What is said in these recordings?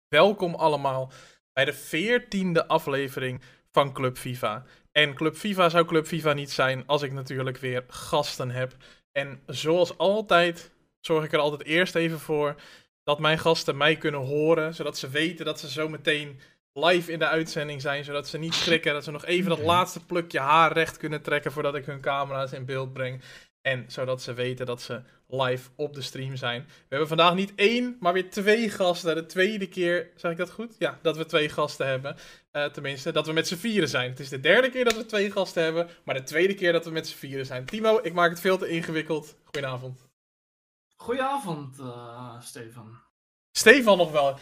Welkom allemaal bij de 14e aflevering van Club FIFA. En Club FIFA zou Club FIFA niet zijn als ik natuurlijk weer gasten heb. En zoals altijd zorg ik er altijd eerst even voor dat mijn gasten mij kunnen horen, zodat ze weten dat ze zo meteen live in de uitzending zijn, zodat ze niet schrikken, dat ze nog even dat laatste plukje haar recht kunnen trekken voordat ik hun camera's in beeld breng. En zodat ze weten dat ze live op de stream zijn. We hebben vandaag niet één, maar weer twee gasten. De tweede keer, zeg ik dat goed? Ja, dat we twee gasten hebben. Tenminste, dat we met z'n vieren zijn. Het is de derde keer dat we twee gasten hebben, maar de tweede keer dat we met z'n vieren zijn. Timo, ik maak het veel te ingewikkeld. Goedenavond. Goedenavond, Stefan. Stefan nog wel.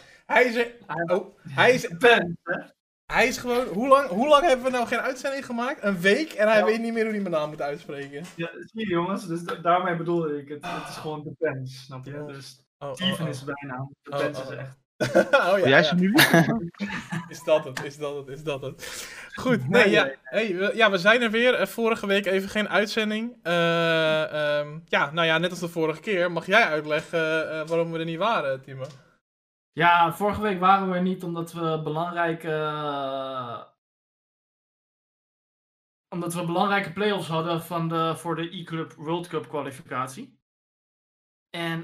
Hij is gewoon... Hoe lang hebben we nou geen uitzending gemaakt? Een week en hij weet niet meer hoe hij mijn naam moet uitspreken. Ja, zie je jongens, dus daarmee bedoelde ik het. Het is gewoon Depends, snap je? Dus Steven is bijnaam, Depends is echt. Oh ja, jij is er nu? Is dat het. Goed, nee, ja. Hey, we zijn er weer. Vorige week even geen uitzending. Net als de vorige keer. Mag jij uitleggen waarom we er niet waren, Timo? Ja, vorige week waren we er niet omdat we belangrijke play-offs hadden voor de E-Club World Cup kwalificatie. En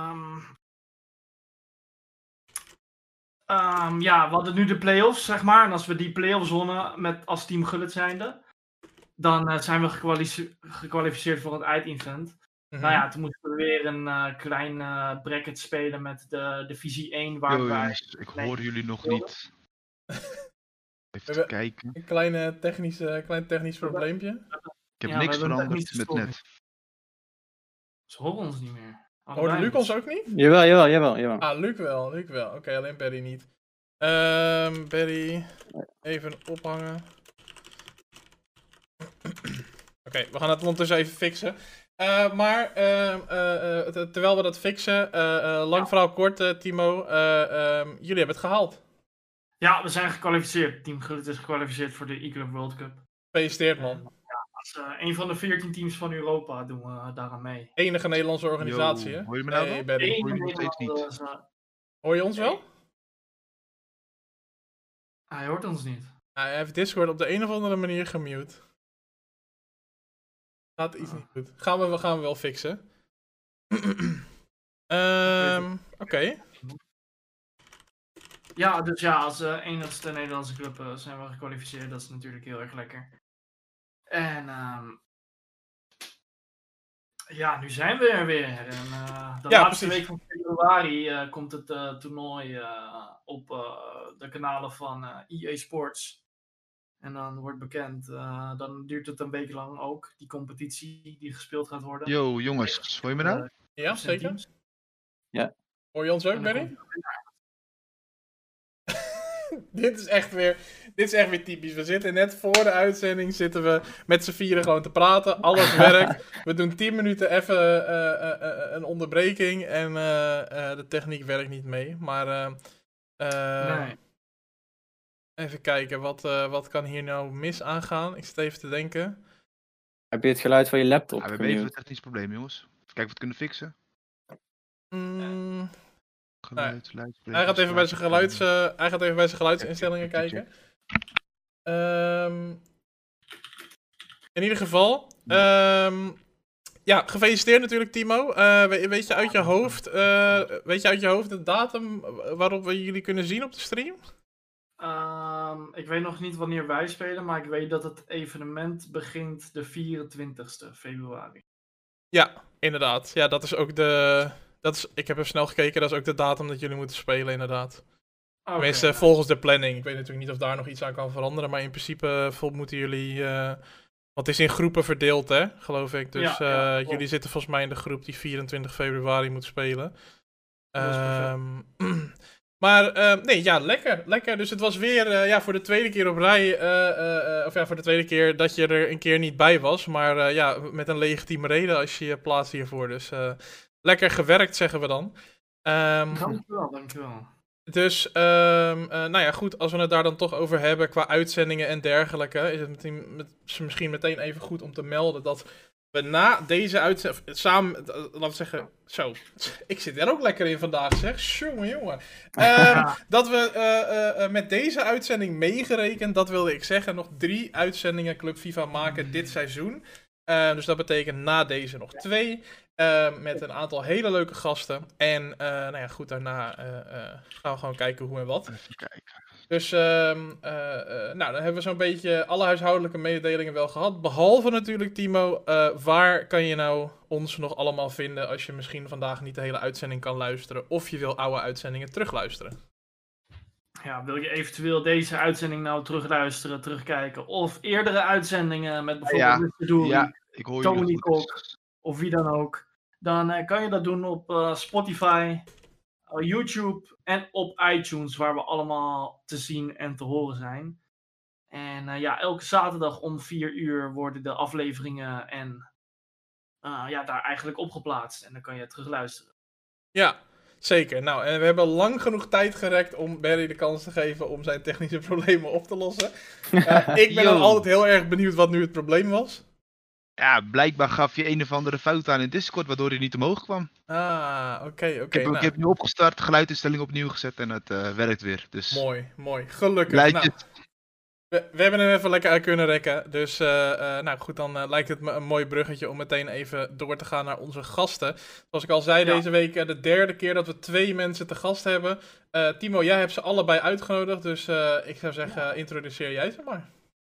we hadden nu de play-offs, zeg maar. En als we die play-offs wonnen als Team Gullit zijnde, dan zijn we gekwalificeerd voor het eindevent. Nou ja, toen moesten we weer een klein bracket spelen met de divisie 1. Ik hoor jullie nog niet. Even te kijken. Een klein technisch probleempje. Ik heb niks veranderd met net. Ze horen ons niet meer. Hoorde Luc ons ook niet? Jawel. Ah, Luc wel. Oké, alleen Barry niet. Barry, even ophangen. Oké, we gaan het ondertussen even fixen. Terwijl we dat fixen, lang verhaal kort, Timo, jullie hebben het gehaald. Ja, we zijn gekwalificeerd. Team Gullit is gekwalificeerd voor de E-Club World Cup. Gefeliciteerd, man. Als een van de 14 teams van Europa doen we daaraan mee. Enige Nederlandse organisatie, hè? Hoor je me nou wel? Barry. Hoor je me nog steeds niet? Hoor je ons wel? Hij hoort ons niet. Hij heeft Discord op de een of andere manier gemute. Gaat iets niet goed. Gaan we wel fixen. Oké. Ja, dus ja, als enigste Nederlandse club zijn we gekwalificeerd. Dat is natuurlijk heel erg lekker. En nu zijn we er weer. En de laatste week van februari komt het toernooi op de kanalen van EA Sports. En dan wordt bekend, dan duurt het een week lang ook, die competitie die gespeeld gaat worden. Yo, jongens, hoor je me nou? Ja, zeker. Teams. Ja. Hoor je ons ook, Barry? Dit is echt weer typisch. We zitten net voor de uitzending, zitten we met z'n vieren gewoon te praten. Alles werkt. We doen 10 minuten even een onderbreking en de techniek werkt niet mee. Maar Nee. Even kijken, wat kan hier nou mis aangaan? Ik zit even te denken. Heb je het geluid van je laptop? Ja, we hebben even een technisch probleem, jongens. Even kijken of we het kunnen fixen. Hij gaat even bij zijn geluidsinstellingen kijken. In ieder geval, gefeliciteerd natuurlijk, Timo. Weet je uit je hoofd de datum waarop we jullie kunnen zien op de stream? Ik weet nog niet wanneer wij spelen, maar ik weet dat het evenement begint de 24e februari. Ja, inderdaad. Ja, dat is ook ik heb even snel gekeken, dat is ook de datum dat jullie moeten spelen, inderdaad. Tenminste, volgens de planning. Ik weet natuurlijk niet of daar nog iets aan kan veranderen, maar in principe moeten jullie... want het is in groepen verdeeld, hè, geloof ik. Dus jullie zitten volgens mij in de groep die 24 februari moet spelen. Maar lekker. Dus het was weer voor de tweede keer op rij, voor de tweede keer dat je er een keer niet bij was. Maar met een legitieme reden als je je plaatst hiervoor. Dus lekker gewerkt, zeggen we dan. Dankjewel. Dus, goed, als we het daar dan toch over hebben qua uitzendingen en dergelijke, is het misschien meteen even goed om te melden dat we na deze uitzending samen, laten we zeggen, zo, ik zit er ook lekker in vandaag, zeg. Jongen. Dat we met deze uitzending meegerekend, dat wilde ik zeggen, nog 3 uitzendingen Club FIFA maken dit seizoen. Dus dat betekent na deze nog 2. Met een aantal hele leuke gasten. En nou ja, goed, daarna gaan we gewoon kijken hoe en wat. Even kijken. Dus nou, dan hebben we zo'n beetje alle huishoudelijke mededelingen wel gehad. Behalve natuurlijk, Timo, waar kan je nou ons nog allemaal vinden als je misschien vandaag niet de hele uitzending kan luisteren of je wil oude uitzendingen terugluisteren? Ja, wil je eventueel deze uitzending nou terugluisteren, terugkijken of eerdere uitzendingen met bijvoorbeeld Mr. Doerie, Ik hoor Tony jullie Kok goed. of wie dan ook, dan kan je dat doen op Spotify, YouTube en op iTunes, waar we allemaal te zien en te horen zijn. En ja, elke zaterdag om 4 uur worden de afleveringen en ja, daar eigenlijk opgeplaatst. En dan kan je terugluisteren. Ja, zeker. Nou, en we hebben lang genoeg tijd gerekt om Barry de kans te geven om zijn technische problemen op te lossen. Ik ben dan altijd heel erg benieuwd wat nu het probleem was. Ja, blijkbaar gaf je een of andere fout aan in Discord, waardoor hij niet omhoog kwam. Oké. Ik heb nu opgestart, geluidinstelling opnieuw gezet en het werkt weer. Dus Mooi. Gelukkig. lijkt het. We hebben hem even lekker uit kunnen rekken. Dus nou goed, dan lijkt het me een mooi bruggetje om meteen even door te gaan naar onze gasten. Zoals ik al zei, deze week de 3e keer dat we 2 mensen te gast hebben. Timo, jij hebt ze allebei uitgenodigd, dus ik zou zeggen, introduceer jij ze maar.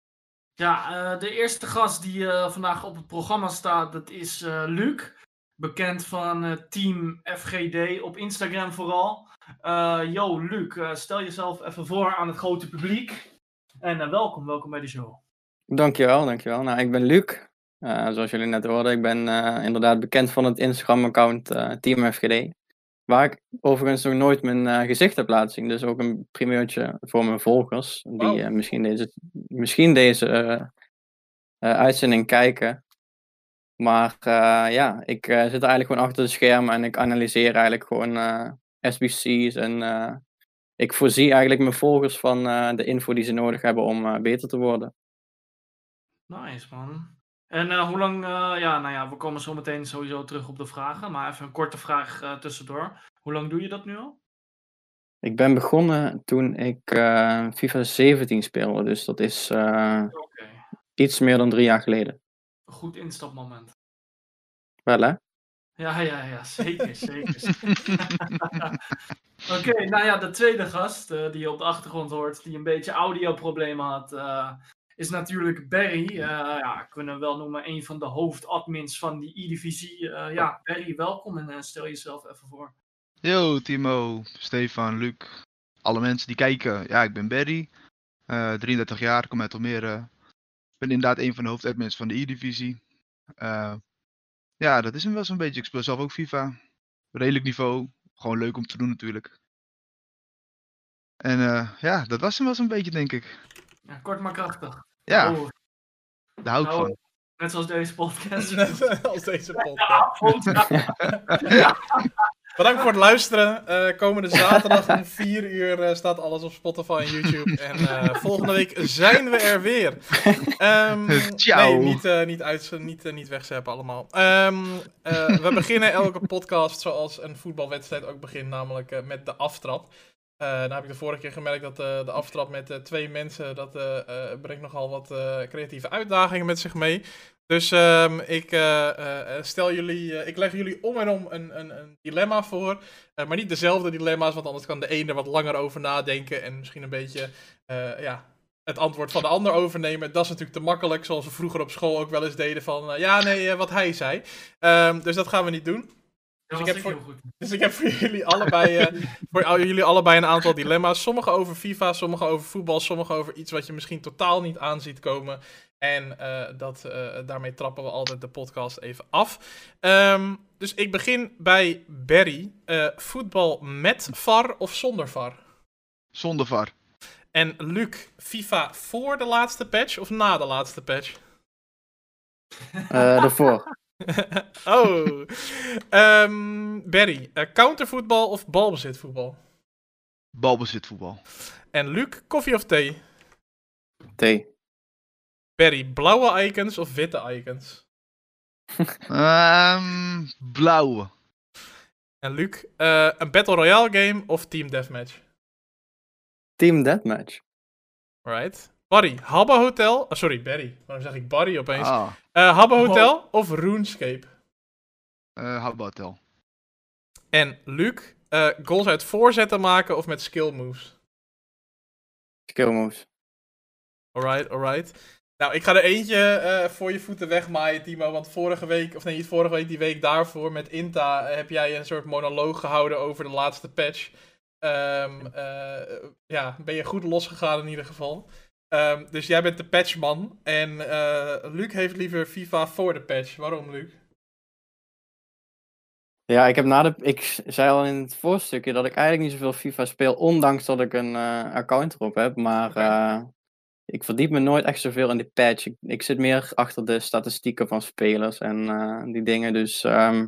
Ja, de eerste gast die vandaag op het programma staat, dat is Luc. Bekend van Team FGD op Instagram vooral. Yo, Luc, stel jezelf even voor aan het grote publiek. En welkom bij de show. Dankjewel. Nou, ik ben Luc. Zoals jullie net hoorden, ik ben inderdaad bekend van het Instagram-account Team FGD. Waar ik overigens nog nooit mijn gezicht heb laten zien. Dus ook een primeurtje voor mijn volgers. Die misschien deze uitzending kijken. Maar ja, ik zit er eigenlijk gewoon achter de schermen. En ik analyseer eigenlijk gewoon SBC's. En ik voorzie eigenlijk mijn volgers van de info die ze nodig hebben om beter te worden. Nice, man. En hoe lang, ja, nou ja, we komen zo meteen sowieso terug op de vragen. Maar even een korte vraag tussendoor. Hoe lang doe je dat nu al? Ik ben begonnen toen ik FIFA 17 speelde. Dus dat is iets meer dan 3 jaar geleden. Een goed instapmoment. Wel hè? Ja, zeker. Oké, nou ja, de tweede gast die je op de achtergrond hoort, die een beetje audioproblemen had, is natuurlijk Barry. Ja, kunnen we wel noemen een van de hoofdadmins van die E-divisie. Ja, Barry, welkom en stel jezelf even voor. Yo, Timo, Stefan, Luc, alle mensen die kijken. Ja, ik ben Barry, 33 jaar, kom uit Almere. Ik ben inderdaad een van de hoofdadmins van de E-divisie. Ja, dat is hem wel zo'n beetje. Ik speel zelf ook FIFA. Redelijk niveau. Gewoon leuk om te doen natuurlijk. En ja, dat was hem wel zo'n beetje, denk ik. Ja, kort maar krachtig. Ja, Oh, daar hou ik van. net zoals deze podcast. Net als deze podcast. Ja. Bedankt voor het luisteren. Komende zaterdag om 4 uur staat alles op Spotify en YouTube. En volgende week zijn we er weer. Ciao. Nee, niet wegzeppen allemaal. We beginnen elke podcast zoals een voetbalwedstrijd ook begint, namelijk met de aftrap. Nou heb ik de vorige keer gemerkt dat de aftrap met 2 mensen, dat brengt nogal wat creatieve uitdagingen met zich mee. Dus ik leg jullie om en om een dilemma voor. Maar niet dezelfde dilemma's, want anders kan de ene er wat langer over nadenken en misschien een beetje het antwoord van de ander overnemen. Dat is natuurlijk te makkelijk, zoals we vroeger op school ook wel eens deden van wat hij zei. Dus dat gaan we niet doen. Dus ik heb voor jullie allebei een aantal dilemma's. Sommige over FIFA, sommige over voetbal, sommige over iets wat je misschien totaal niet aan ziet komen. En daarmee trappen we altijd de podcast even af. Dus ik begin bij Barry. Voetbal met VAR of zonder VAR? Zonder VAR. En Luc, FIFA voor de laatste patch of na de laatste patch? Daarvoor. Oh. Barry, countervoetbal of balbezitvoetbal? Balbezitvoetbal. En Luc, koffie of thee? Thee. Barry, blauwe icons of witte icons? Blauwe. En Luc, een Battle Royale game of Team Deathmatch? Team Deathmatch. Alright. Barry, Habbo Hotel. Oh, sorry, Barry. Waarom zeg ik Barry opeens? Ah, Habbo Hotel of RuneScape? Habbo Hotel. En Luc, goals uit voorzetten maken of met skill moves? Skill moves. Alright. Nou, ik ga er eentje voor je voeten wegmaaien, Timo. Want vorige week, of nee, niet vorige week, die week daarvoor met Inta heb jij een soort monoloog gehouden over de laatste patch. Ja, ben je goed losgegaan in ieder geval. Dus jij bent de patchman. En Luc heeft liever FIFA voor de patch. Waarom, Luc? Ja, ik zei al in het voorstukje dat ik eigenlijk niet zoveel FIFA speel, ondanks dat ik een account erop heb. Maar ik verdiep me nooit echt zoveel in die patch. Ik zit meer achter de statistieken van spelers en die dingen. Dus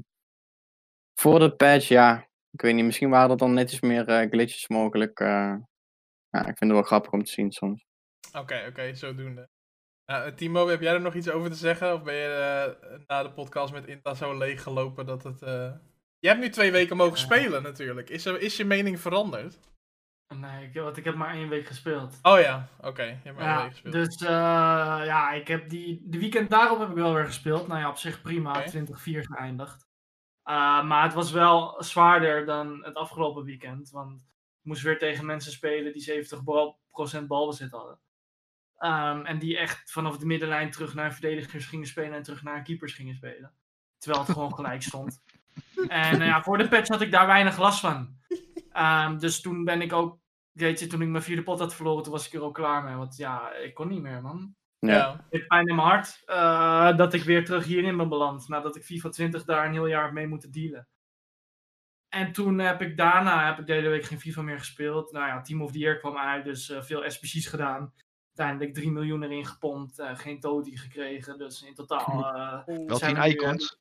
voor de patch, ja, ik weet niet, misschien waren er dan net iets meer glitches mogelijk. Ja, ik vind het wel grappig om te zien soms. Oké, zodoende. Timo, heb jij er nog iets over te zeggen? Of ben je na de podcast met Inta zo leeggelopen dat het... Je hebt nu 2 weken mogen spelen natuurlijk. Is je mening veranderd? Nee, ik heb maar 1 week gespeeld. Oh ja, oké. Je hebt maar 1 week gespeeld. Dus ja, ik heb de weekend daarop heb ik wel weer gespeeld. Nou ja, op zich prima, Oké. 20-4 geëindigd. Maar het was wel zwaarder dan het afgelopen weekend. Want ik moest weer tegen mensen spelen die 70% balbezit hadden. En die echt vanaf de middenlijn terug naar verdedigers gingen spelen en terug naar keepers gingen spelen. Terwijl het gewoon gelijk stond. En ja, voor de patch had ik daar weinig last van. Dus toen ben ik ook, weet je, toen ik mijn 4e pot had verloren, toen was ik er ook klaar mee. Want ja, ik kon niet meer, man. Ja. Het heeft pijn in mijn hart dat ik weer terug hierin ben beland. Nadat ik FIFA 20 daar een heel jaar mee moeten dealen. En toen heb ik de hele week geen FIFA meer gespeeld. Nou ja, Team of the Year kwam uit, dus veel SBC's gedaan. Uiteindelijk 3 miljoen erin gepompt, geen Toti gekregen. Dus in totaal Wel zijn 10 we nu, icons.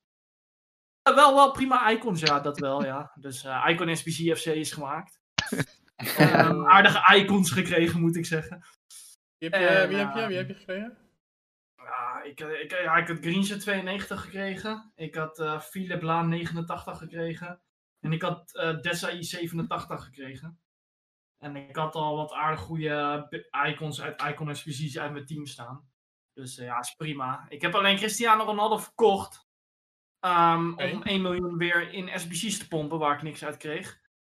wel prima icons, ja, dat wel, ja. Dus Icon SBC FC is gemaakt. Aardige icons gekregen, moet ik zeggen. Wie heb je gekregen? Ik had Greensje 92 gekregen. Ik had Philip Laan 89 gekregen. En ik had Desai 87 gekregen. En ik had al wat aardig goede icons uit Icon SBC's uit mijn team staan. Dus ja, is prima. Ik heb alleen Cristiano Ronaldo verkocht. Om 1 miljoen weer in SBC's te pompen, waar ik niks uit kreeg.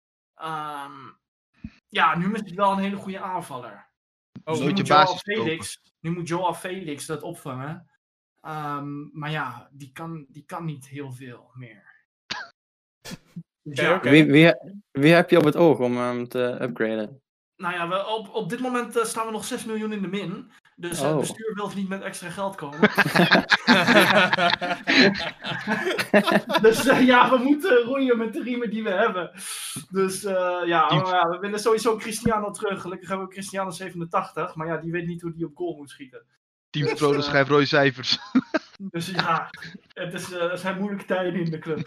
Ja, nu is het wel een hele goede aanvaller. Dus nu moet Joao Felix dat opvangen. Maar ja, die kan niet heel veel meer. Dus ja, Wie heb je op het oog om hem te upgraden? Nou ja, op dit moment staan we nog 6 miljoen in de min. Dus het bestuur wil niet met extra geld komen. Dus ja, we moeten roeien met de riemen die we hebben. Dus ja, we willen sowieso Cristiano terug. Gelukkig hebben we Cristiano 87. Maar ja, die weet niet hoe die op goal moet schieten. Team Pro schrijft rode cijfers. Dus ja, het zijn moeilijke tijden in de club.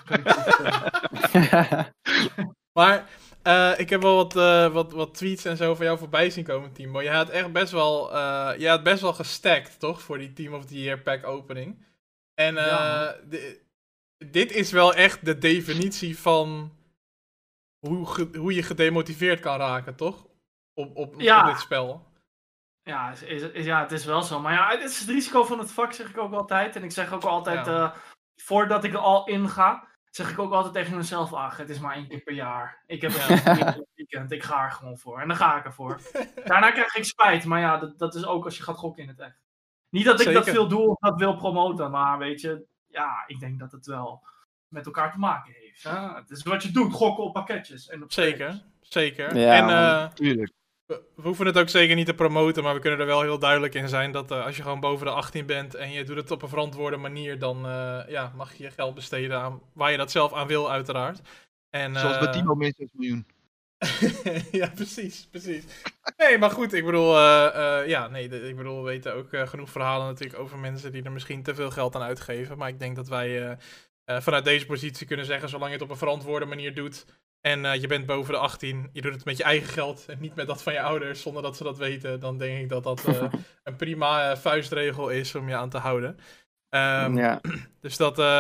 Maar ik heb wel wat tweets en zo van jou voorbij zien komen, Timo. Je had echt best wel gestackt, toch? Voor die Team of the Year pack opening. En dit is wel echt de definitie van hoe je gedemotiveerd kan raken, toch? Op dit spel. Ja, het is wel zo. Maar ja, het is het risico van het vak, zeg ik ook altijd. En ik zeg ook altijd, voordat ik er al in ga, zeg ik ook altijd tegen mezelf, het is maar 1 keer per jaar. Ik heb een weekend, ik ga er gewoon voor. En dan ga ik ervoor. Daarna krijg ik spijt, maar ja, dat is ook als je gaat gokken in het echt. Niet dat ik dat veel doe of dat wil promoten, maar weet je, ja, ik denk dat het wel met elkaar te maken heeft. Hè? Het is wat je doet, gokken op pakketjes. En op Zeker. Ja, en tuurlijk. We hoeven het ook zeker niet te promoten, maar we kunnen er wel heel duidelijk in zijn dat als je gewoon boven de 18 bent en je doet het op een verantwoorde manier, dan mag je je geld besteden aan waar je dat zelf aan wil, uiteraard. En, zoals bij Timo min 6 miljoen. Ja, precies. Nee, maar goed, ik bedoel, we weten ook genoeg verhalen natuurlijk over mensen die er misschien te veel geld aan uitgeven. Maar ik denk dat wij vanuit deze positie kunnen zeggen, zolang je het op een verantwoorde manier doet en je bent boven de 18, je doet het met je eigen geld en niet met dat van je ouders, zonder dat ze dat weten, dan denk ik dat dat een prima vuistregel is om je aan te houden. Dus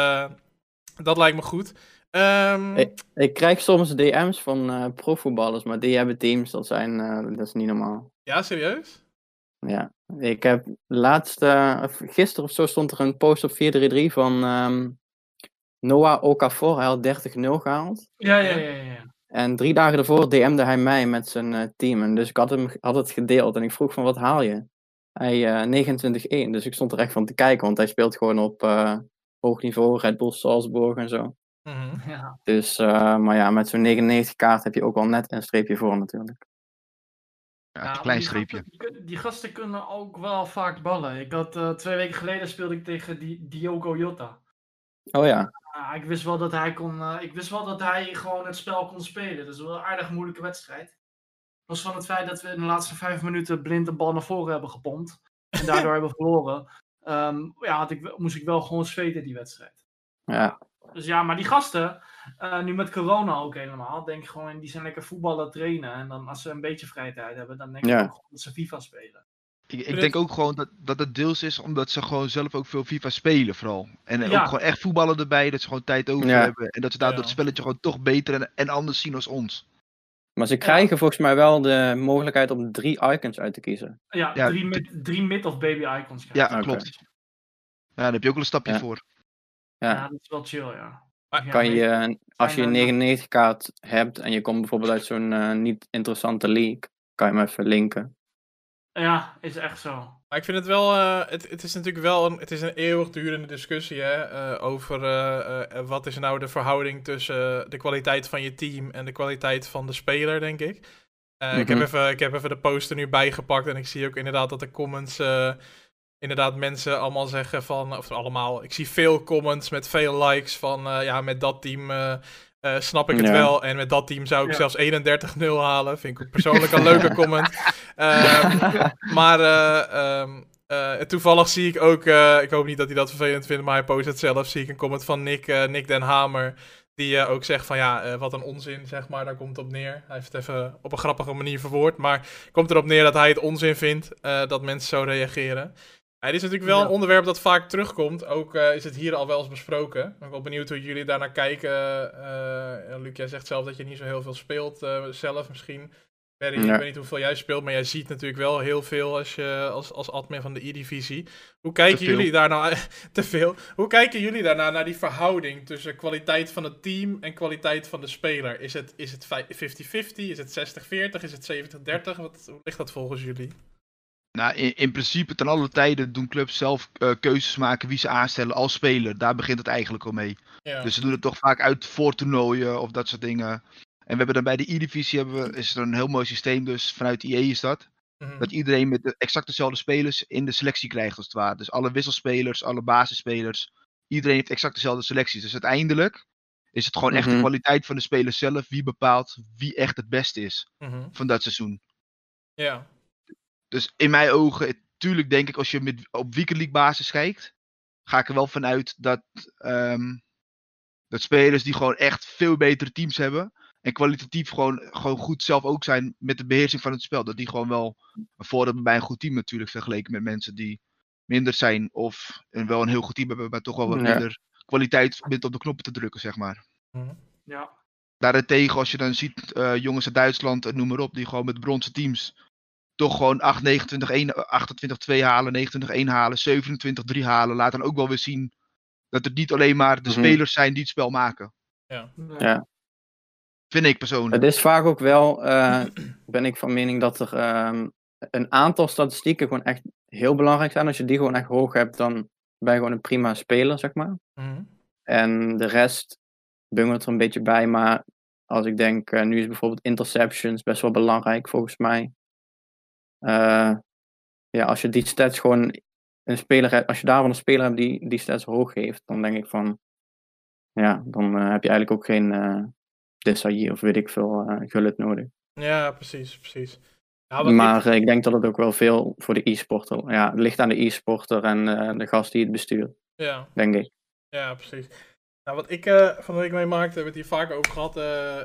dat lijkt me goed. Ik krijg soms DM's van profvoetballers, maar die hebben teams, dat is niet normaal. Ja, serieus? Ja, ik heb gisteren of zo stond er een post op 433 van Noah Okafor, hij had 30-0 gehaald. Ja. En 3 dagen daarvoor DM'de hij mij met zijn team. En dus ik had het gedeeld en ik vroeg van wat haal je? Hij 29-1, dus ik stond er echt van te kijken, want hij speelt gewoon op hoog niveau, Red Bull Salzburg en zo. Ja. Dus, maar ja, met zo'n 99 kaart heb je ook wel net een streepje voor natuurlijk. Ja, een klein streepje. Die gasten kunnen ook wel vaak ballen. Ik had 2 weken geleden speelde ik tegen Diogo Jota. Oh ja. Ik wist wel dat hij gewoon het spel kon spelen. Dus wel een aardig moeilijke wedstrijd. Los van het feit dat we in de laatste 5 minuten blind de bal naar voren hebben gepompt. En daardoor hebben verloren. Moest ik wel gewoon zweten die wedstrijd. Ja. Dus ja, maar die gasten, nu met corona ook helemaal, denk ik gewoon, die zijn lekker voetballen trainen. En dan als ze een beetje vrije tijd hebben, dan denk ik ook gewoon dat ze FIFA spelen. Ik denk ook gewoon dat het deels is omdat ze gewoon zelf ook veel FIFA spelen vooral. En ook gewoon echt voetballen erbij, dat ze gewoon tijd over hebben. En dat ze daardoor het spelletje gewoon toch beter en anders zien als ons. Maar ze krijgen volgens mij wel de mogelijkheid om 3 icons uit te kiezen. Ja, 3 mid of baby icons. Ja, klopt. Ja, daar heb je ook wel een stapje voor. Ja, dat is wel chill, ja. Kan je, als je een 99 kaart hebt en je komt bijvoorbeeld uit zo'n niet interessante league, kan je hem even linken. Ja, is echt zo. Maar ik vind het wel, het is natuurlijk wel het is een eeuwigdurende discussie over wat is nou de verhouding tussen de kwaliteit van je team en de kwaliteit van de speler, denk ik. Ik heb even de post er nu bijgepakt en ik zie ook inderdaad dat de comments, inderdaad mensen allemaal zeggen van, of allemaal, ik zie veel comments met veel likes van, met dat team snap ik het wel. En met dat team zou ik zelfs 31-0 halen. Vind ik ook persoonlijk een leuke comment. Toevallig zie ik ook, ik hoop niet dat hij dat vervelend vindt, maar hij post het zelf, zie ik een comment van Nick Den Hamer. Die ook zegt van wat een onzin, zeg maar, daar komt het op neer. Hij heeft het even op een grappige manier verwoord, maar komt erop neer dat hij het onzin vindt dat mensen zo reageren. Het is natuurlijk wel een onderwerp dat vaak terugkomt. Ook is het hier al wel eens besproken. Ik ben wel benieuwd hoe jullie daarnaar kijken. Luc, jij zegt zelf dat je niet zo heel veel speelt zelf misschien. Barry, ik weet niet hoeveel jij speelt, maar jij ziet natuurlijk wel heel veel als admin van de E-divisie. Hoe kijken jullie daarna te veel? Hoe kijken jullie daarna naar die verhouding tussen kwaliteit van het team en kwaliteit van de speler? Is het 50-50? Is het 60-40? Is het 70-30? Hoe ligt dat volgens jullie? Nou, in principe ten alle tijden doen clubs zelf keuzes maken wie ze aanstellen als speler. Daar begint het eigenlijk al mee. Ja. Dus ze doen het toch vaak uit voor toernooien of dat soort dingen. En we hebben dan bij de E-divisie is er een heel mooi systeem, dus vanuit EA is dat. Mm-hmm. Dat iedereen met exact dezelfde spelers in de selectie krijgt als het ware. Dus alle wisselspelers, alle basisspelers. Iedereen heeft exact dezelfde selecties. Dus uiteindelijk is het gewoon echt de kwaliteit van de spelers zelf. Wie bepaalt wie echt het beste is van dat seizoen. Ja. Dus in mijn ogen, tuurlijk denk ik als je op weekend league basis kijkt, ga ik er wel vanuit dat spelers die gewoon echt veel betere teams hebben en kwalitatief gewoon goed zelf ook zijn met de beheersing van het spel. Dat die gewoon wel een voordeel hebben bij een goed team natuurlijk vergeleken met mensen die minder zijn of wel een heel goed team hebben, maar toch wel wat minder kwaliteit met op de knoppen te drukken, zeg maar. Ja. Daarentegen, als je dan ziet jongens uit Duitsland en noem maar op, die gewoon met bronzen teams toch gewoon 28-2 halen, 29-1 halen, 27-3 halen. Laat dan ook wel weer zien dat het niet alleen maar de spelers zijn die het spel maken. Ja. Vind ik persoonlijk. Het is vaak ook wel, ben ik van mening dat er een aantal statistieken gewoon echt heel belangrijk zijn. Als je die gewoon echt hoog hebt, dan ben je gewoon een prima speler, zeg maar. En de rest bungelt er een beetje bij, maar als ik denk, nu is bijvoorbeeld interceptions best wel belangrijk volgens mij. Als je die stats gewoon een speler hebt, als je daarvan een speler hebt die stats hoog heeft, dan denk ik van, dan heb je eigenlijk ook geen Desailly of weet ik veel Gullit nodig. Ja, precies. Maar ik denk dat het ook wel veel voor de e-sporter, het ligt aan de e-sporter en de gast die het bestuurt, denk ik. Ja, precies. Nou, wat ik van de week meemaakte, hebben we het hier vaak over gehad,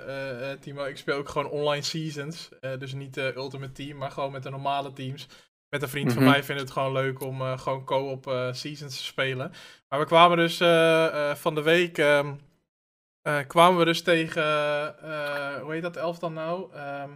Timo. Ik speel ook gewoon online seasons. Dus niet Ultimate Team, maar gewoon met de normale teams. met een vriend van mij vinden het gewoon leuk om gewoon co-op seasons te spelen. Maar we kwamen dus van de week kwamen we dus tegen, hoe heet dat elftal nou?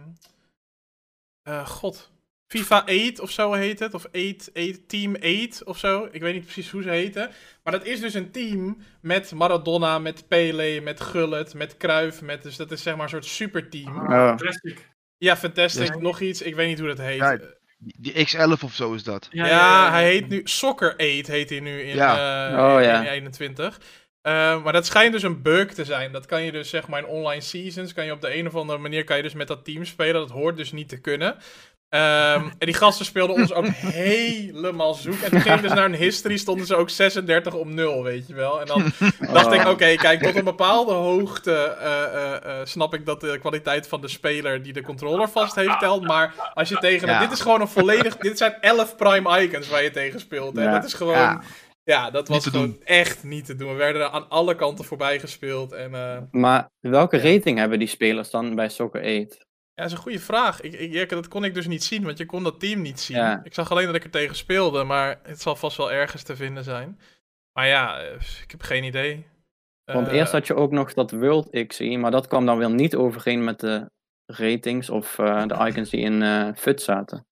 FIFA 8 of zo heet het. Of Team 8 of zo. Ik weet niet precies hoe ze heten. Maar dat is dus een team met Maradona, met Pelé, met Gullit, met Cruyff. Dus dat is zeg maar een soort superteam. Fantastic. Ja, Fantastic. Nog iets. Ik weet niet hoe dat heet. Ja, die X11 of zo is dat. Ja, hij heet nu Soccer 8 heet hij nu in 21. Maar dat schijnt dus een bug te zijn. Dat kan je dus zeg maar in online seasons, kan je op de een of andere manier kan je dus met dat team spelen. Dat hoort dus niet te kunnen. En die gasten speelden ons ook helemaal zoek. En toen ging dus naar een history, stonden ze ook 36-0, weet je wel. En dan dacht ik, oké, kijk, tot een bepaalde hoogte snap ik dat de kwaliteit van de speler die de controller vast heeft telt. Maar als je tegen dit is gewoon een volledig, dit zijn 11 prime icons waar je tegen speelt. En dat is gewoon... Ja, dat was gewoon echt niet te doen. We werden er aan alle kanten voorbij gespeeld. Maar welke rating hebben die spelers dan bij Soccer 8? Ja, dat is een goede vraag. Dat kon ik dus niet zien, want je kon dat team niet zien. Ja. Ik zag alleen dat ik er tegen speelde, maar het zal vast wel ergens te vinden zijn. Maar ja, ik heb geen idee. Want eerst had je ook nog dat World XE, maar dat kwam dan weer niet overeen met de ratings of de icons die in FUT zaten.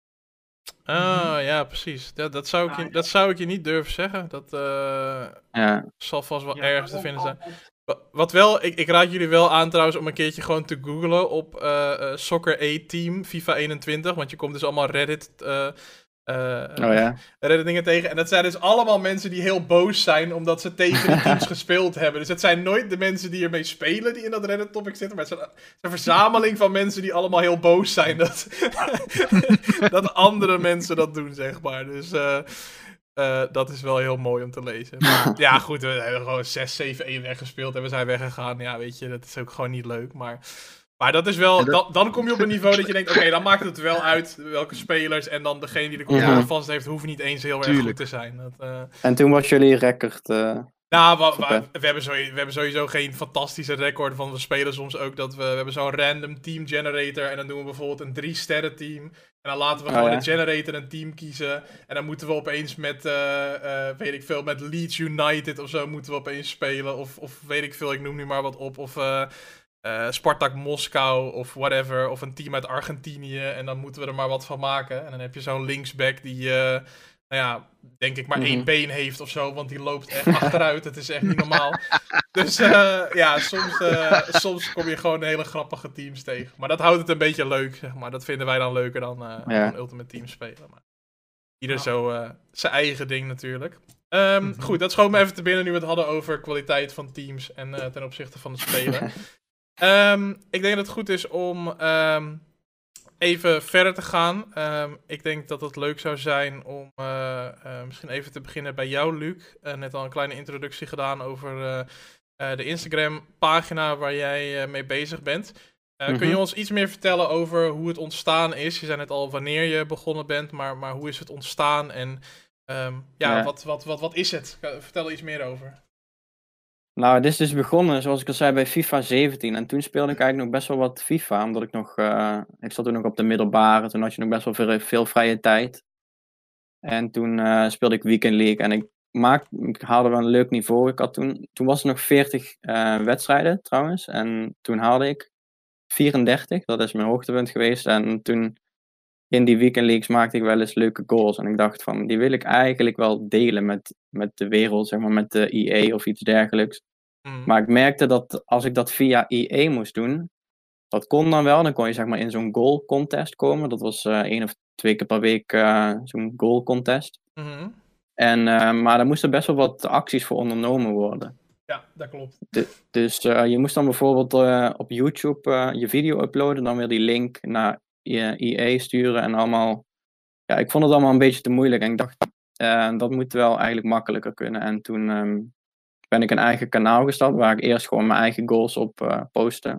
Ja, precies. Dat zou ik je niet durven zeggen. Dat zal vast wel ergens te vinden zijn. Wat wel, ik raad jullie wel aan trouwens om een keertje gewoon te googlen op Soccer 8 Team FIFA 21. Want je komt dus allemaal Reddit dingen tegen. En dat zijn dus allemaal mensen die heel boos zijn omdat ze tegen die teams gespeeld hebben. Dus het zijn nooit de mensen die ermee spelen die in dat Reddit topic zitten. Maar het is een verzameling van mensen die allemaal heel boos zijn dat andere mensen dat doen, zeg maar. Dus... dat is wel heel mooi om te lezen. Maar, ja, goed, we hebben gewoon 6-7-1 weggespeeld en we zijn weggegaan. Ja, weet je, dat is ook gewoon niet leuk. Maar dat is wel... Dan kom je op een niveau dat je denkt, oké, dan maakt het wel uit welke spelers. En dan degene die de controle vast heeft, hoeven niet eens heel erg goed te zijn. En toen was jullie record... Nou, we hebben sowieso geen fantastische record van. We spelen soms ook dat we hebben zo'n random team generator. En dan doen we bijvoorbeeld een 3-sterren team. En dan laten we gewoon de generator een team kiezen. En dan moeten we opeens met, weet ik veel, met Leeds United of zo moeten we opeens spelen. Of weet ik veel, ik noem nu maar wat op. Of Spartak Moskou of whatever. Of een team uit Argentinië. En dan moeten we er maar wat van maken. En dan heb je zo'n linksback die... denk ik maar één been heeft of zo, want die loopt echt achteruit. Het is echt niet normaal. Dus soms kom je gewoon hele grappige teams tegen. Maar dat houdt het een beetje leuk, zeg maar. Dat vinden wij dan leuker dan Ultimate Team spelen. Maar ieder zo zijn eigen ding natuurlijk. Goed, dat schoot me even te binnen nu we het hadden over kwaliteit van teams en ten opzichte van de speler. Ik denk dat het goed is om... even verder te gaan. Ik denk dat het leuk zou zijn om misschien even te beginnen bij jou, Luc. Net al een kleine introductie gedaan over de Instagram-pagina waar jij mee bezig bent. Kun je ons iets meer vertellen over hoe het ontstaan is? Je zei net al wanneer je begonnen bent, maar hoe is het ontstaan? En wat is het? Vertel er iets meer over. Nou, dit is dus begonnen, zoals ik al zei, bij FIFA 17. En toen speelde ik eigenlijk nog best wel wat FIFA, omdat ik nog... ik zat toen nog op de middelbare, toen had je nog best wel veel vrije tijd. En toen speelde ik Weekend League en ik haalde wel een leuk niveau. Ik had toen was er nog 40 wedstrijden trouwens. En toen haalde ik 34, dat is mijn hoogtepunt geweest. En toen in die Weekend Leagues maakte ik wel eens leuke goals. En ik dacht van, die wil ik eigenlijk wel delen met de wereld, zeg maar, met de EA of iets dergelijks. Maar ik merkte dat als ik dat via EA moest doen, dat kon dan wel. Dan kon je zeg maar in zo'n goal contest komen. Dat was 1 of 2 keer per week zo'n goal contest. Maar daar moesten best wel wat acties voor ondernomen worden. Ja, dat klopt. Dus je moest dan bijvoorbeeld op YouTube je video uploaden, dan weer die link naar EA sturen en allemaal. Ja, ik vond het allemaal een beetje te moeilijk en ik dacht, dat moet wel eigenlijk makkelijker kunnen. En toen ben ik een eigen kanaal gestart waar ik eerst gewoon mijn eigen goals op postte.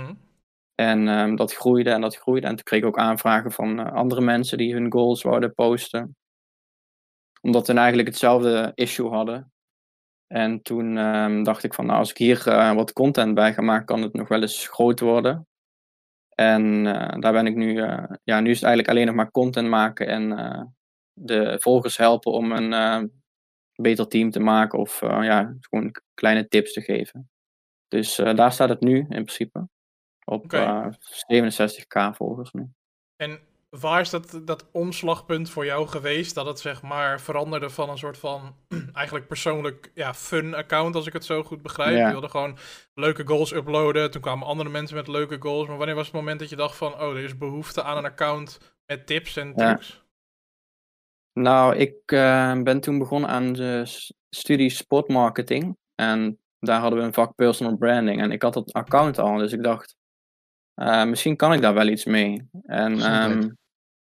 En dat groeide en dat groeide. En toen kreeg ik ook aanvragen van andere mensen die hun goals wouden posten. Omdat we eigenlijk hetzelfde issue hadden. En toen dacht ik van, nou, als ik hier wat content bij ga maken, kan het nog wel eens groot worden. En daar ben ik nu... nu is het eigenlijk alleen nog maar content maken en de volgers helpen om een beter team te maken of gewoon kleine tips te geven. Dus daar staat het nu in principe. Op 67k volgers nu. En waar is dat omslagpunt voor jou geweest? Dat het zeg maar veranderde van een soort van eigenlijk persoonlijk fun account, als ik het zo goed begrijp. Ja. Je wilde gewoon leuke goals uploaden. Toen kwamen andere mensen met leuke goals. Maar wanneer was het moment dat je dacht van, er is behoefte aan een account met tips en trucs? Nou, ik ben toen begonnen aan de studie sportmarketing. En daar hadden we een vak personal branding. En ik had dat account al, dus ik dacht, misschien kan ik daar wel iets mee. En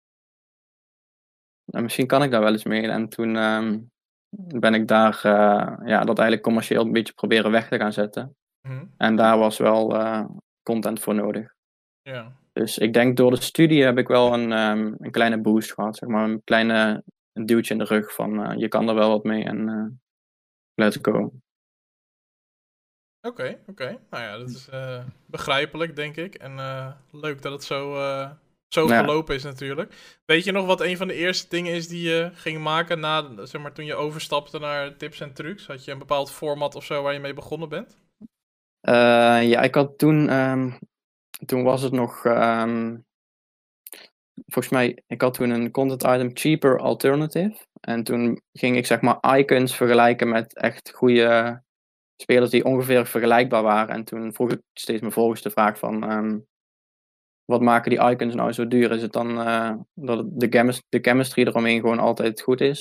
misschien kan ik daar wel iets mee. En toen ben ik daar dat eigenlijk commercieel een beetje proberen weg te gaan zetten. En daar was wel content voor nodig. Ja. Dus ik denk door de studie heb ik wel een kleine boost gehad. Zeg maar een duwtje in de rug van je kan er wel wat mee en let's go. Oké. Nou ja, dat is begrijpelijk, denk ik. En leuk dat het zo gelopen is natuurlijk. Weet je nog wat een van de eerste dingen is die je ging maken na, zeg maar, toen je overstapte naar tips en trucs? Had je een bepaald format of zo waar je mee begonnen bent? Ik had toen was het nog, volgens mij, ik had toen een content item cheaper alternative. En toen ging ik zeg maar icons vergelijken met echt goede spelers die ongeveer vergelijkbaar waren. En toen vroeg ik steeds mijn volgers de vraag van, wat maken die icons nou zo duur? Is het dan dat de chemistry eromheen gewoon altijd goed is?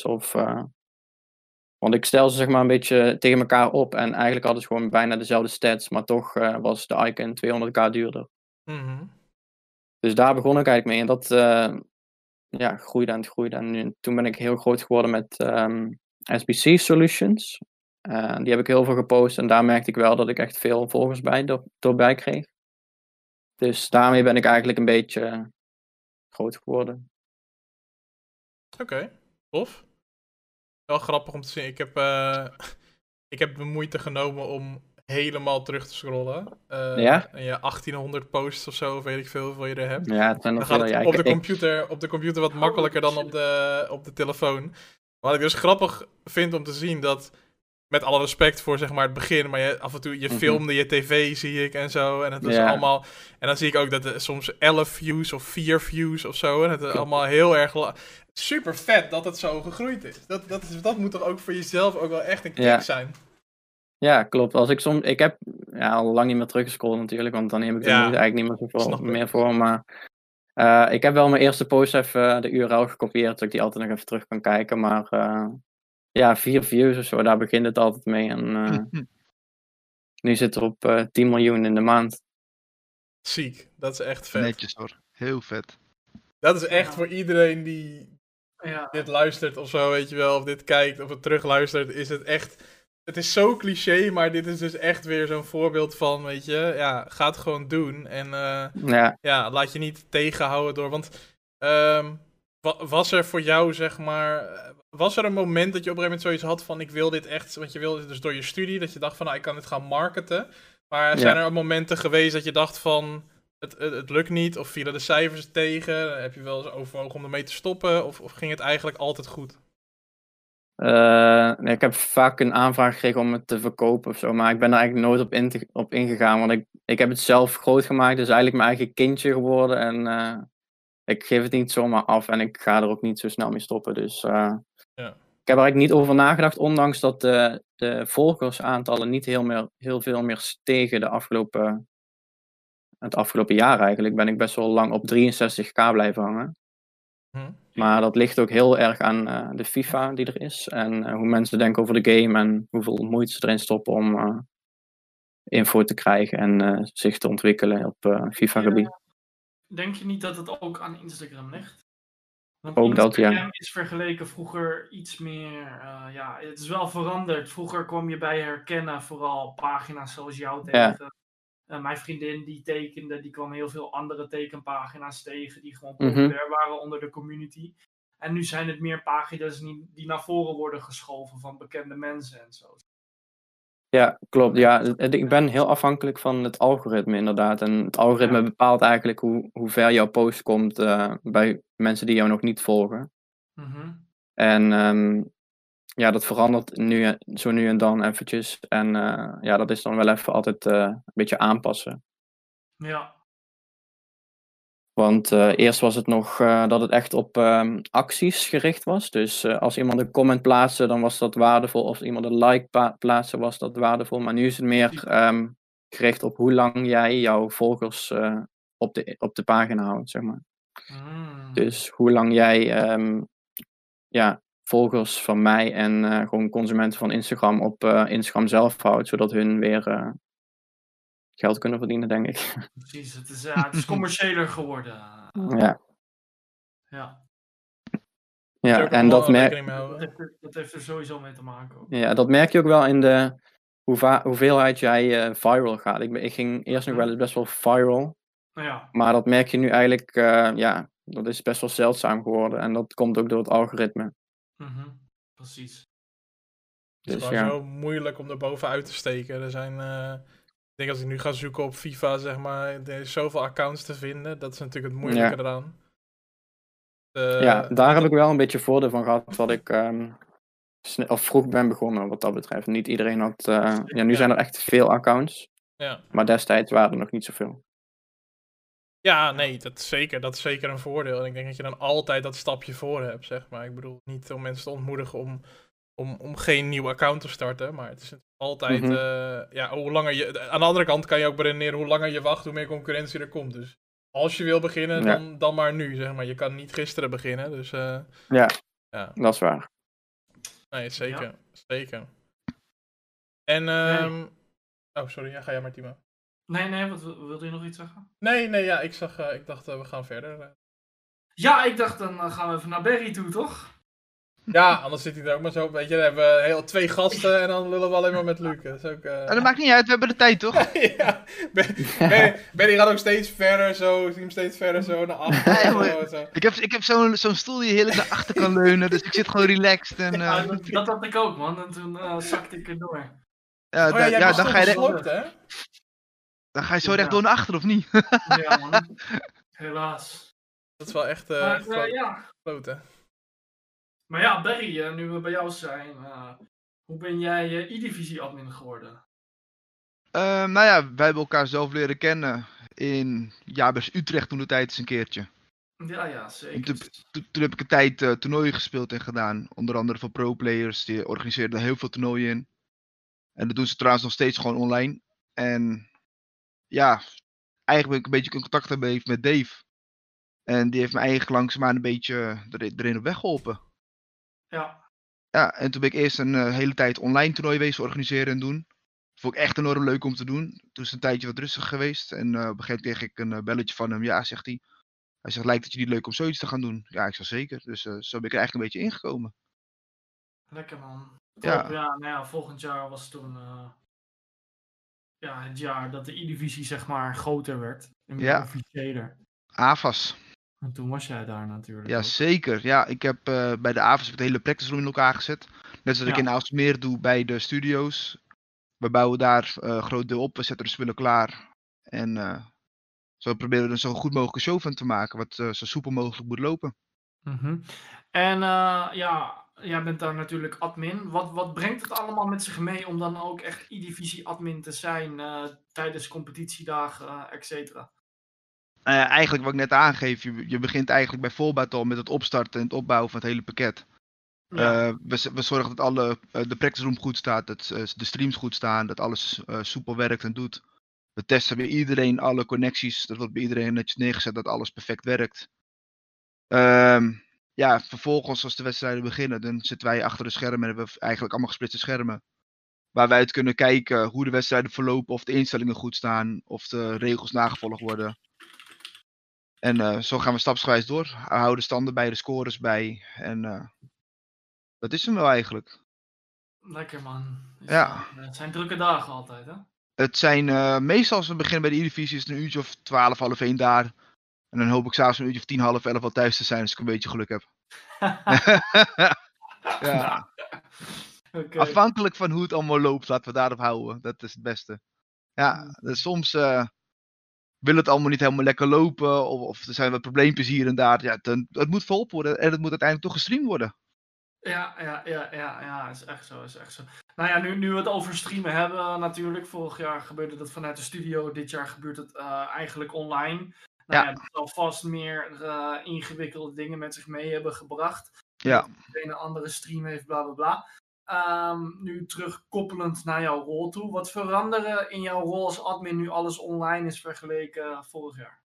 Want ik stel ze zeg maar een beetje tegen elkaar op en eigenlijk hadden ze gewoon bijna dezelfde stats, maar toch was de icon 200k duurder. Mm-hmm. Dus daar begon ik eigenlijk mee en dat groeide en het groeide. En toen ben ik heel groot geworden met SBC Solutions. Die heb ik heel veel gepost en daar merkte ik wel dat ik echt veel volgers doorbij kreeg. Dus daarmee ben ik eigenlijk een beetje groot geworden. Oké, tof. Wel grappig om te zien. Ik heb de moeite genomen om helemaal terug te scrollen. En je 1800 posts of zo, of weet ik veel hoeveel je er hebt. Ja, het zijn nog dan gaat het op de computer wat makkelijker dan op de telefoon. Wat ik dus grappig vind om te zien dat, met alle respect voor zeg maar het begin, maar af en toe je filmde je tv, zie ik, en zo. En het was allemaal. En dan zie ik ook dat er soms 11 views of 4 views of zo. En het is allemaal heel erg super vet dat het zo gegroeid is. Dat moet toch ook voor jezelf ook wel echt een kick zijn. Ja, klopt. Ik heb al lang niet meer teruggescrolld natuurlijk, want dan neem ik er eigenlijk niet meer zoveel meer voor. Maar ik heb wel mijn eerste post even de URL gekopieerd, zodat ik die altijd nog even terug kan kijken. Maar 4 views of zo, daar begint het altijd mee. En nu zit er op 10 miljoen in de maand. Ziek, dat is echt vet. Netjes hoor, heel vet. Dat is echt voor iedereen die dit luistert of zo, weet je wel, of dit kijkt of het terugluistert, is het echt. Het is zo cliché, maar dit is dus echt weer zo'n voorbeeld van, weet je, ga het gewoon doen. En laat je niet tegenhouden door, want was er voor jou, zeg maar, was er een moment dat je op een gegeven moment zoiets had van, ik wil dit echt, want je wilde dus door je studie, dat je dacht van, ik kan dit gaan marketen. Maar zijn er momenten geweest dat je dacht van, het lukt niet, of vielen de cijfers tegen? Heb je wel eens overwogen om ermee te stoppen, of ging het eigenlijk altijd goed? Ik heb vaak een aanvraag gekregen om het te verkopen of zo, maar ik ben er eigenlijk nooit op ingegaan, want ik heb het zelf groot gemaakt, dus eigenlijk mijn eigen kindje geworden en ik geef het niet zomaar af en ik ga er ook niet zo snel mee stoppen, dus ik heb er eigenlijk niet over nagedacht, ondanks dat de volgersaantallen niet heel veel meer stegen het afgelopen jaar eigenlijk, ben ik best wel lang op 63k blijven hangen. Maar dat ligt ook heel erg aan de FIFA die er is. En hoe mensen denken over de game en hoeveel moeite ze erin stoppen om info te krijgen en zich te ontwikkelen op FIFA-gebied. Denk je niet dat het ook aan Instagram ligt? Want ook Instagram is vergeleken vroeger iets meer. Het is wel veranderd. Vroeger kwam je bij herkennen vooral pagina's zoals jou tegen. Mijn vriendin die tekende, die kwam heel veel andere tekenpagina's tegen die gewoon populair waren onder de community. En nu zijn het meer pagina's die naar voren worden geschoven van bekende mensen en zo. Ja, klopt. Ja, ik ben heel afhankelijk van het algoritme inderdaad. En het algoritme bepaalt eigenlijk hoe ver jouw post komt bij mensen die jou nog niet volgen. En ja, dat verandert zo nu en dan eventjes. En ja, dat is dan wel even altijd een beetje aanpassen. Ja. Want eerst was het nog dat het echt op acties gericht was. Dus als iemand een comment plaatste, dan was dat waardevol. Of iemand een like plaatste, was dat waardevol. Maar nu is het meer gericht op hoe lang jij jouw volgers op de pagina houdt, zeg maar. Dus hoe lang jij ja, volgers van mij en gewoon consumenten van Instagram op Instagram zelf houdt. Zodat hun weer geld kunnen verdienen, denk ik. Precies, het is commerciëler geworden. Ja. Ja. Ja, en dat heeft er sowieso mee te maken. Ook. Ja, dat merk je ook wel in de hoeveelheid jij viral gaat. Ik ging eerst nog wel eens best wel viral. Ja. Maar dat merk je nu eigenlijk, ja, dat is best wel zeldzaam geworden. En dat komt ook door het algoritme. Precies. Het is gewoon zo moeilijk om er bovenuit te steken. Er zijn, ik denk als ik nu ga zoeken op FIFA, zeg maar, er is zoveel accounts te vinden. Dat is natuurlijk het moeilijke eraan. Ja, daar heb ik wel een beetje voordeel van gehad, dat ik vroeg ben begonnen wat dat betreft. Niet iedereen had, ja, nu zijn er echt veel accounts. Ja. Maar destijds waren er nog niet zoveel. Ja, nee, dat is zeker een voordeel. En ik denk dat je dan altijd dat stapje voor hebt, zeg maar. Ik bedoel, niet om mensen te ontmoedigen om geen nieuw account te starten, maar het is altijd, ja, hoe langer je... Aan de andere kant kan je ook beredeneren, hoe langer je wacht, hoe meer concurrentie er komt. Dus als je wil beginnen, dan maar nu, zeg maar. Je kan niet gisteren beginnen, dus... ja, dat is waar. Nee, zeker. Zeker. En, oh, sorry, ga jij maar, Timo. Nee, wat wilde je nog iets zeggen? Nee, ja, ik dacht, we gaan verder. Ja, ik dacht, dan gaan we even naar Barry toe, toch? Ja, anders zit hij er ook maar zo. Weet je, dan hebben we 2 gasten en dan lullen we alleen maar met Luc. Dat is ook, dat maakt niet uit, we hebben de tijd, toch? Ja, Benny gaat ook steeds verder zo. Ik zie hem steeds verder zo naar achter. Zo. Ik heb zo'n stoel die heerlijk naar achter kan leunen, dus ik zit gewoon relaxed. En, ja, dat had ik ook, man. En toen zakte ik erdoor. Ja, dan ga je dan ga je zo recht door naar achter, of niet? Ja, man. Helaas. Dat is wel echt kloten. Maar ja, Barry, nu we bij jou zijn, hoe ben jij E-Divisie admin geworden? Nou ja, wij hebben elkaar zelf leren kennen in Jabers Utrecht toen de tijd eens een keertje. Ja, zeker. Toen heb ik een tijd toernooien gespeeld en gedaan. Onder andere voor pro-players, die organiseerden heel veel toernooien in. En dat doen ze trouwens nog steeds gewoon online. En ja, eigenlijk ben ik een beetje in contact hebben met Dave. En die heeft me eigenlijk langzaamaan een beetje erin op weg geholpen. Ja. Ja, en toen ben ik eerst een hele tijd online toernooi wezen organiseren en doen. Dat vond ik echt enorm leuk om te doen. Toen is het een tijdje wat rustig geweest. En op een gegeven moment kreeg ik een belletje van hem. Ja, zegt hij. Hij zegt, lijkt het je niet leuk om zoiets te gaan doen? Ja, ik zeg zeker. Dus zo ben ik er eigenlijk een beetje ingekomen. Lekker, man. Ja. Nou ja, volgend jaar was toen het jaar dat de E-Divisie, zeg maar, groter werd. En meer officiëler. AFAS. En toen was jij daar natuurlijk. Ja, ook. zeker. Ja, ik heb bij de AFAS de hele practice room in elkaar gezet. Net zoals ik in Aalsmeer doe bij de studio's. We bouwen daar een groot deel op. We zetten de spullen klaar. En zo proberen we er zo goed mogelijk een show van te maken. Wat zo soepel mogelijk moet lopen. En jij bent daar natuurlijk admin. Wat brengt het allemaal met zich mee om dan ook echt E-Divisie admin te zijn tijdens competitiedagen, et cetera? Eigenlijk wat ik net aangeef, je begint eigenlijk bij voorbaat al met het opstarten en het opbouwen van het hele pakket. Ja. We zorgen dat de practice room goed staat, dat de streams goed staan, dat alles soepel werkt en doet. We testen bij iedereen alle connecties, dat wordt bij iedereen netjes neergezet, dat alles perfect werkt. Ja, vervolgens als de wedstrijden beginnen, dan zitten wij achter de schermen en hebben we eigenlijk allemaal gesplitste schermen. Waar wij uit kunnen kijken hoe de wedstrijden verlopen, of de instellingen goed staan, of de regels nagevolgd worden. En zo gaan we stapsgewijs door. We houden standen bij, de scores bij. En dat is hem wel eigenlijk. Lekker, man. Dus, ja. Het zijn drukke dagen altijd, hè? Het zijn meestal als we beginnen bij de E-Divisie is het een uurtje of 12, half 1 daar. En dan hoop ik s'avonds een uurtje of 10, half 11 al thuis te zijn als ik een beetje geluk heb. Ja. Oké. Afhankelijk van hoe het allemaal loopt, laten we daarop houden. Dat is het beste. Ja, dus soms wil het allemaal niet helemaal lekker lopen. Of er zijn wat probleempjes hier en daar. Ja, het moet verholpen worden en het moet uiteindelijk toch gestreamd worden. Ja, is echt zo, is echt zo. Nou ja, nu we het over streamen hebben natuurlijk. Vorig jaar gebeurde dat vanuit de studio. Dit jaar gebeurt het eigenlijk online. Nou ja, dat zal vast meer ingewikkelde dingen met zich mee hebben gebracht. Ja. Dat iedereen een andere stream heeft, bla bla bla. Nu terugkoppelend naar jouw rol toe. Wat veranderen in jouw rol als admin nu alles online is vergeleken vorig jaar?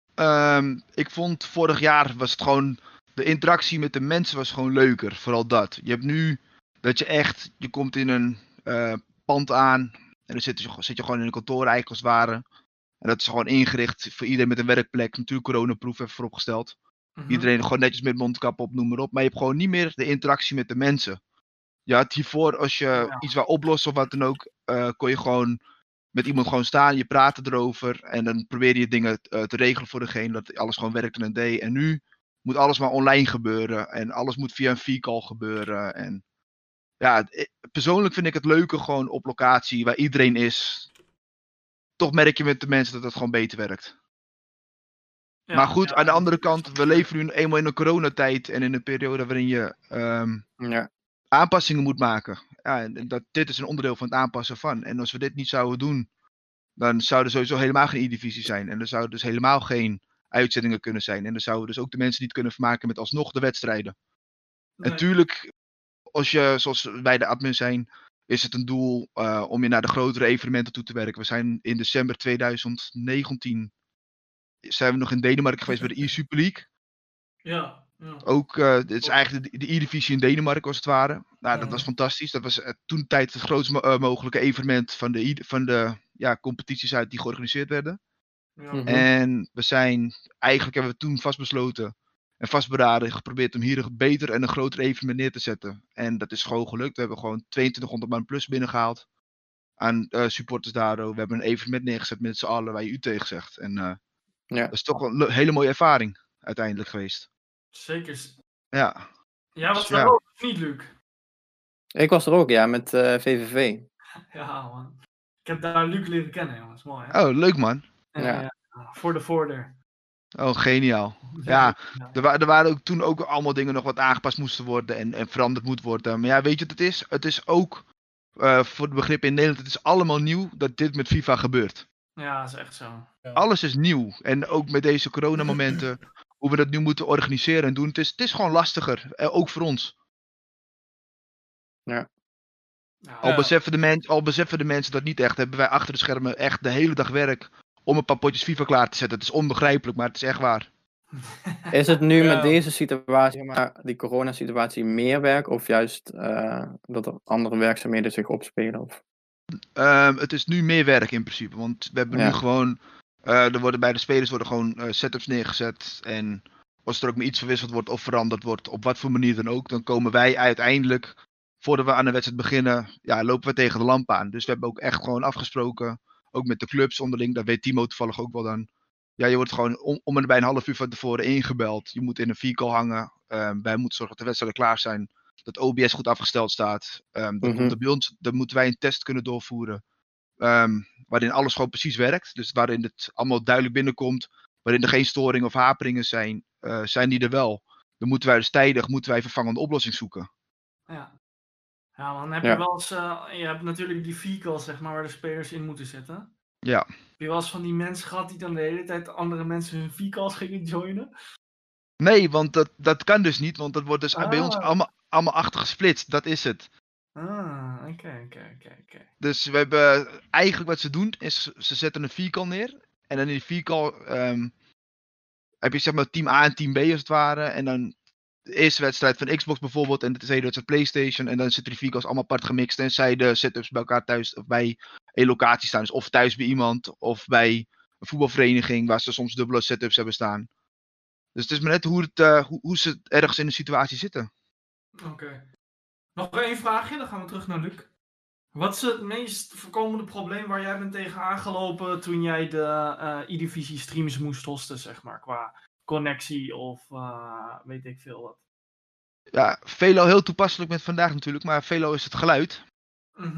Ik vond vorig jaar was het gewoon... De interactie met de mensen was gewoon leuker. Vooral dat. Je hebt nu dat je komt in een pand aan. En dan zit je gewoon in een kantoor eigenlijk als het ware. En dat is gewoon ingericht voor iedereen met een werkplek. Natuurlijk coronaproof even vooropgesteld. Iedereen gewoon netjes met mondkap op, noem maar op. Maar je hebt gewoon niet meer de interactie met de mensen. Je had hiervoor, als je iets wou oplossen of wat dan ook, kon je gewoon met iemand gewoon staan. Je praatte erover en dan probeerde je dingen te regelen voor degene. Dat alles gewoon werkte en deed. En nu moet alles maar online gebeuren. En alles moet via een V-call gebeuren. En ja, persoonlijk vind ik het leuker gewoon op locatie waar iedereen is. Toch merk je met de mensen dat het gewoon beter werkt. Ja, maar goed, aan de andere kant, we leven nu eenmaal in een coronatijd en in een periode waarin je aanpassingen moet maken. Ja, en dit is een onderdeel van het aanpassen van. En als we dit niet zouden doen, dan zou er sowieso helemaal geen E-divisie zijn. En er zouden dus helemaal geen uitzendingen kunnen zijn. En dan zouden dus ook de mensen niet kunnen vermaken met alsnog de wedstrijden. Nee. Natuurlijk, als je, zoals wij de admin zijn, is het een doel om je naar de grotere evenementen toe te werken. We zijn in december 2019 zijn we nog in Denemarken geweest bij de E-Super League. Ja. Ook, het is eigenlijk de E-divisie in Denemarken als het ware. Nou, dat was fantastisch. Dat was toen tijd het grootst mogelijke evenement van de competities uit die georganiseerd werden. Ja. En eigenlijk hebben we toen vastbesloten en vastberaden geprobeerd om hier een beter en een groter evenement neer te zetten. En dat is gewoon gelukt. We hebben gewoon 2200 man plus binnengehaald aan supporters daardoor. We hebben een evenement neergezet met z'n allen waar je u tegen zegt. En dat is toch een hele mooie ervaring uiteindelijk geweest. Zeker. Ja. Ja, was er ook niet, Luc? Ik was er ook, ja, met VVV. Ja, man. Ik heb daar Luc leren kennen, jongens. Mooi, hè? Oh, leuk, man. Ja. Voor de voordeur. Oh, geniaal. Ja, er waren ook toen ook allemaal dingen nog wat aangepast moesten worden en veranderd moet worden. Maar ja, weet je wat het is? Het is ook, voor de begrip in Nederland, het is allemaal nieuw dat dit met FIFA gebeurt. Ja, dat is echt zo. Ja. Alles is nieuw. En ook met deze coronamomenten, hoe we dat nu moeten organiseren en doen. Het is gewoon lastiger. Ook voor ons. Ja. Al beseffen de mensen dat niet echt, hebben wij achter de schermen echt de hele dag werk om een paar potjes FIFA klaar te zetten. Het is onbegrijpelijk, maar het is echt waar. Is het nu met deze situatie, maar die coronasituatie, meer werk of juist dat er andere werkzaamheden zich opspelen? Of? Het is nu meer werk in principe, want we hebben nu gewoon, bij de spelers worden gewoon setups neergezet en als er ook maar iets verwisseld wordt of veranderd wordt, op wat voor manier dan ook, dan komen wij uiteindelijk, voordat we aan de wedstrijd beginnen, lopen we tegen de lamp aan. Dus we hebben ook echt gewoon afgesproken, ook met de clubs onderling, dat weet Timo toevallig ook wel dan. Ja, je wordt gewoon om en bij een half uur van tevoren ingebeld. Je moet in een vehicle hangen. Wij moeten zorgen dat de wedstrijden klaar zijn. Dat OBS goed afgesteld staat. Dan moeten wij een test kunnen doorvoeren. Waarin alles gewoon precies werkt. Dus waarin het allemaal duidelijk binnenkomt. Waarin er geen storingen of haperingen zijn. Zijn die er wel. Dan moeten wij dus tijdig vervangende oplossing zoeken. Ja. Ja, man. Heb je wel eens... je hebt natuurlijk die vehicles, zeg maar, waar de spelers in moeten zitten. Ja. Heb je wel eens van die mensen gehad die dan de hele tijd andere mensen hun vehicles gingen joinen? Nee, want dat kan dus niet. Want dat wordt dus bij ons allemaal achter gesplitst. Dat is het. Oké. Dus we hebben... Eigenlijk wat ze doen, is ze zetten een vehicle neer. En dan in die vehicle heb je zeg maar team A en team B als het ware. En dan de eerste wedstrijd van Xbox bijvoorbeeld. En de tweede wedstrijd PlayStation. En dan zitten die vehicles allemaal apart gemixt. En zij de setups bij elkaar thuis of bij een locatie staan. Dus of thuis bij iemand. Of bij een voetbalvereniging waar ze soms dubbele setups hebben staan. Dus het is maar net hoe ze ergens in de situatie zitten. Oké. Nog één vraagje, dan gaan we terug naar Luc. Wat is het meest voorkomende probleem waar jij bent tegen aangelopen toen jij de E-divisie streams moest hosten, zeg maar, qua connectie of weet ik veel wat? Ja, Velo heel toepasselijk met vandaag natuurlijk, maar Velo is het geluid. Mhm.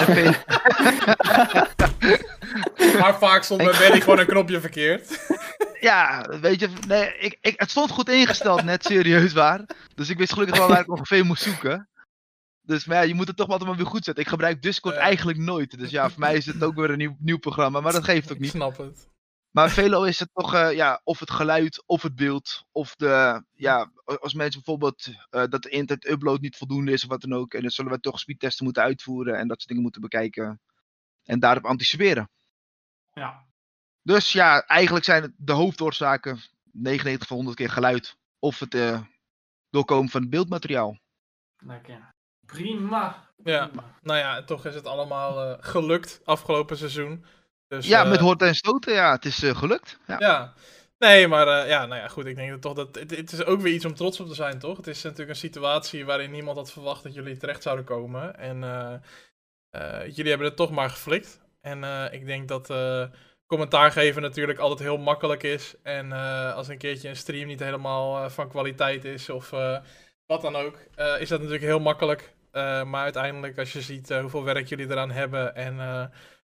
Maar vaak stond bij Benny gewoon een knopje verkeerd. Ja, weet je, nee, het stond goed ingesteld, net serieus waar. Dus ik wist gelukkig wel waar ik ongeveer moest zoeken. Dus maar ja, je moet het toch altijd maar weer goed zetten. Ik gebruik Discord eigenlijk nooit. Dus ja, voor mij is het ook weer een nieuw programma, maar dat geeft ook Ik niet. snap het. Maar Velo is het toch, of het geluid, of het beeld, of als mensen bijvoorbeeld dat de internet upload niet voldoende is of wat dan ook. En dan zullen we toch speedtesten moeten uitvoeren en dat soort dingen moeten bekijken. En daarop anticiperen. Ja. Dus ja, eigenlijk zijn het de hoofdoorzaken 99 van 100 keer geluid. Of het doorkomen van het beeldmateriaal. Lekker. Prima. Ja, nou ja, toch is het allemaal gelukt afgelopen seizoen. Dus, Ja, met horten en stoten, ja, het is gelukt. Ja. Ja, nee, maar nou ja, goed, ik denk dat toch dat het is ook weer iets om trots op te zijn, toch? Het is natuurlijk een situatie waarin niemand had verwacht dat jullie terecht zouden komen. En jullie hebben het toch maar geflikt. En ik denk dat commentaar geven natuurlijk altijd heel makkelijk is. En als een keertje een stream niet helemaal van kwaliteit is of wat dan ook, is dat natuurlijk heel makkelijk. Maar uiteindelijk, als je ziet hoeveel werk jullie eraan hebben en...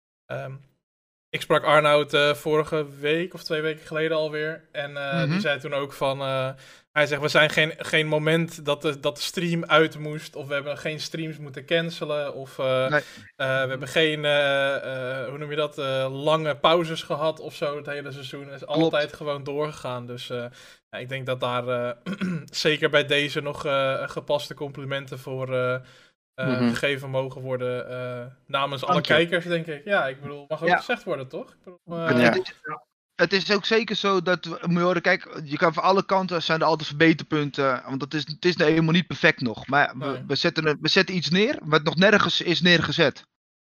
ik sprak Arnoud vorige week of 2 weken geleden alweer. En die zei toen ook van... hij zegt, we zijn geen moment dat de stream uit moest. Of we hebben geen streams moeten cancelen. Of we hebben geen, hoe noem je dat, lange pauzes gehad of zo het hele seizoen. Het is altijd gewoon doorgegaan. Dus ja, ik denk dat daar zeker bij deze nog gepaste complimenten voor... gegeven mogen worden namens alle kijkers, denk ik. Ja, ik bedoel, mag ook gezegd worden, toch? Ik bedoel, het is ook zeker zo dat, kijk, je kan van alle kanten zijn er altijd verbeterpunten, want het is nou helemaal niet perfect nog. Maar we zetten iets neer, wat nog nergens is neergezet.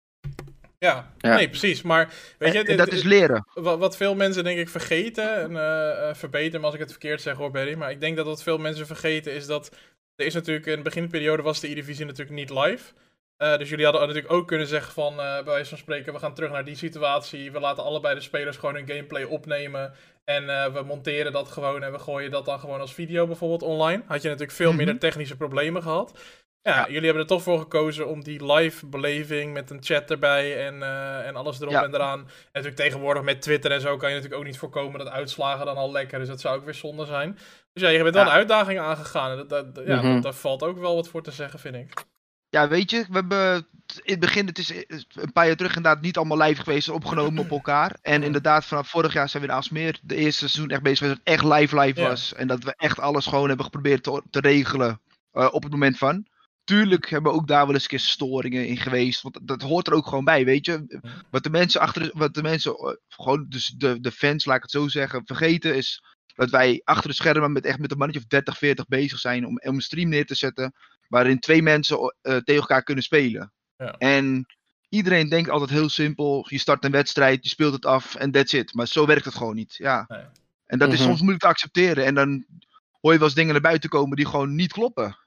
Ja, nee, precies. Maar weet je, dat is leren. Wat veel mensen denk ik vergeten, en verbeter me als ik het verkeerd zeg hoor, Barry, maar ik denk dat wat veel mensen vergeten is dat er is natuurlijk, in de beginperiode was de E-divisie natuurlijk niet live. Dus jullie hadden natuurlijk ook kunnen zeggen van, bij wijze van spreken, we gaan terug naar die situatie. We laten allebei de spelers gewoon hun gameplay opnemen. En we monteren dat gewoon en we gooien dat dan gewoon als video bijvoorbeeld online. Had je natuurlijk veel minder technische problemen gehad. Ja, jullie hebben er toch voor gekozen om die live beleving met een chat erbij en alles erop en eraan. En natuurlijk tegenwoordig met Twitter en zo kan je natuurlijk ook niet voorkomen dat uitslagen dan al lekker. Dus dat zou ook weer zonde zijn. Dus ja, je bent wel een uitdaging aangegaan. Daar valt ook wel wat voor te zeggen, vind ik. Ja, weet je, we hebben in het begin, het is een paar jaar terug inderdaad niet allemaal live geweest, opgenomen op elkaar. En inderdaad, vanaf vorig jaar zijn we in Aalsmeer de eerste seizoen echt bezig geweest dat het echt live was. En dat we echt alles gewoon hebben geprobeerd te regelen op het moment van. Tuurlijk hebben we ook daar wel eens een keer storingen in geweest, want dat hoort er ook gewoon bij, weet je. Wat de mensen gewoon, dus de fans, laat ik het zo zeggen, vergeten is dat wij achter de schermen met een mannetje of 30, 40 bezig zijn om een stream neer te zetten waarin 2 mensen tegen elkaar kunnen spelen. Ja. En iedereen denkt altijd heel simpel, je start een wedstrijd, je speelt het af en that's it. Maar zo werkt het gewoon niet. Ja. Nee. En dat is soms moeilijk te accepteren. En dan hoor je wel eens dingen naar buiten komen die gewoon niet kloppen.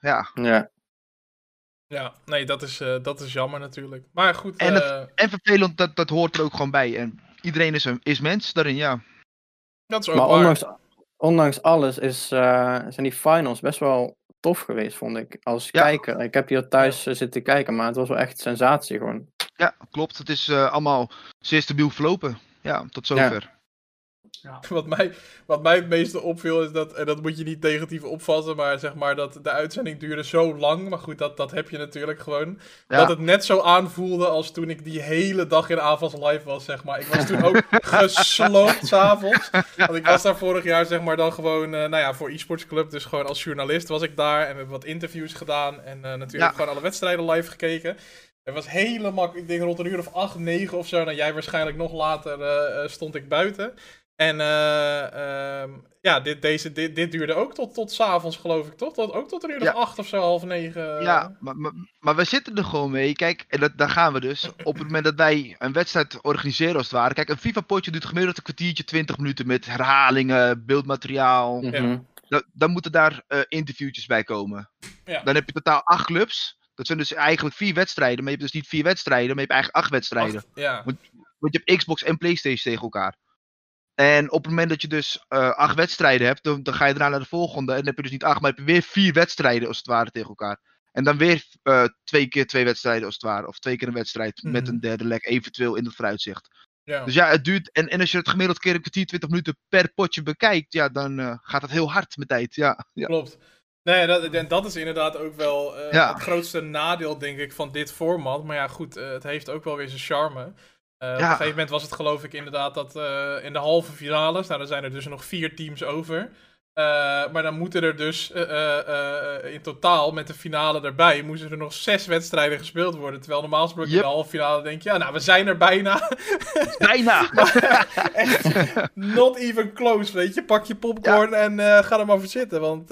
Ja, nee, dat is jammer natuurlijk. Maar goed. En vervelend, dat hoort er ook gewoon bij. En iedereen is mens daarin, ja. Dat is ook waar. Maar ondanks alles zijn die finals best wel tof geweest, vond ik, als kijker. Ik heb hier thuis zitten kijken, maar het was wel echt sensatie gewoon. Ja, klopt. Het is allemaal zeer stabiel verlopen. Ja, tot zover. Ja. Wat mij het meeste opviel is dat, en dat moet je niet negatief opvatten, maar zeg maar dat de uitzending duurde zo lang, maar goed, dat heb je natuurlijk gewoon, dat het net zo aanvoelde als toen ik die hele dag in avonds live was, zeg maar. Ik was toen ook gesloopt 's avonds, want ik was daar vorig jaar, zeg maar, dan gewoon, voor eSports Club, dus gewoon als journalist was ik daar en we hebben wat interviews gedaan en natuurlijk gewoon alle wedstrijden live gekeken. Het was helemaal, ik denk rond een uur of 8, 9 of zo, nou jij waarschijnlijk nog later stond ik buiten. En dit duurde ook tot 's avonds, geloof ik, toch? Ook tot een uur of 8 of zo, half 9. Ja, maar we zitten er gewoon mee. Kijk, en daar gaan we dus. Op het moment dat wij een wedstrijd organiseren als het ware. Kijk, een FIFA-potje duurt gemiddeld een kwartiertje, 20 minuten met herhalingen, beeldmateriaal. Dan moeten daar interviewtjes bij komen. Ja. Dan heb je totaal 8 clubs. Dat zijn dus eigenlijk 4 wedstrijden. Maar je hebt dus niet 4 wedstrijden, maar je hebt eigenlijk 8 wedstrijden. Want je hebt Xbox en PlayStation tegen elkaar. En op het moment dat je dus 8 wedstrijden hebt, dan ga je daarna naar de volgende. En dan heb je dus niet 8, maar heb je weer 4 wedstrijden als het ware tegen elkaar. En dan weer 2 keer 2 wedstrijden als het ware. Of 2 keer een wedstrijd met een derde leg eventueel in het vooruitzicht. Ja. Dus ja, het duurt. En als je het gemiddeld keer een kwartier, 20 minuten per potje bekijkt, ja, dan gaat het heel hard met tijd. Ja. Klopt. Nee, dat is inderdaad ook wel het grootste nadeel, denk ik, van dit format. Maar ja, goed, het heeft ook wel weer zijn charme. Op een gegeven moment was het geloof ik inderdaad dat in de halve finales, nou dan zijn er dus nog 4 teams over. Maar dan moeten er dus in totaal met de finale erbij, moesten er nog 6 wedstrijden gespeeld worden. Terwijl normaal gesproken in de halve finale denk je, ja nou we zijn er bijna. Bijna! Echt, not even close, weet je. Pak je popcorn en ga er maar voor zitten. Want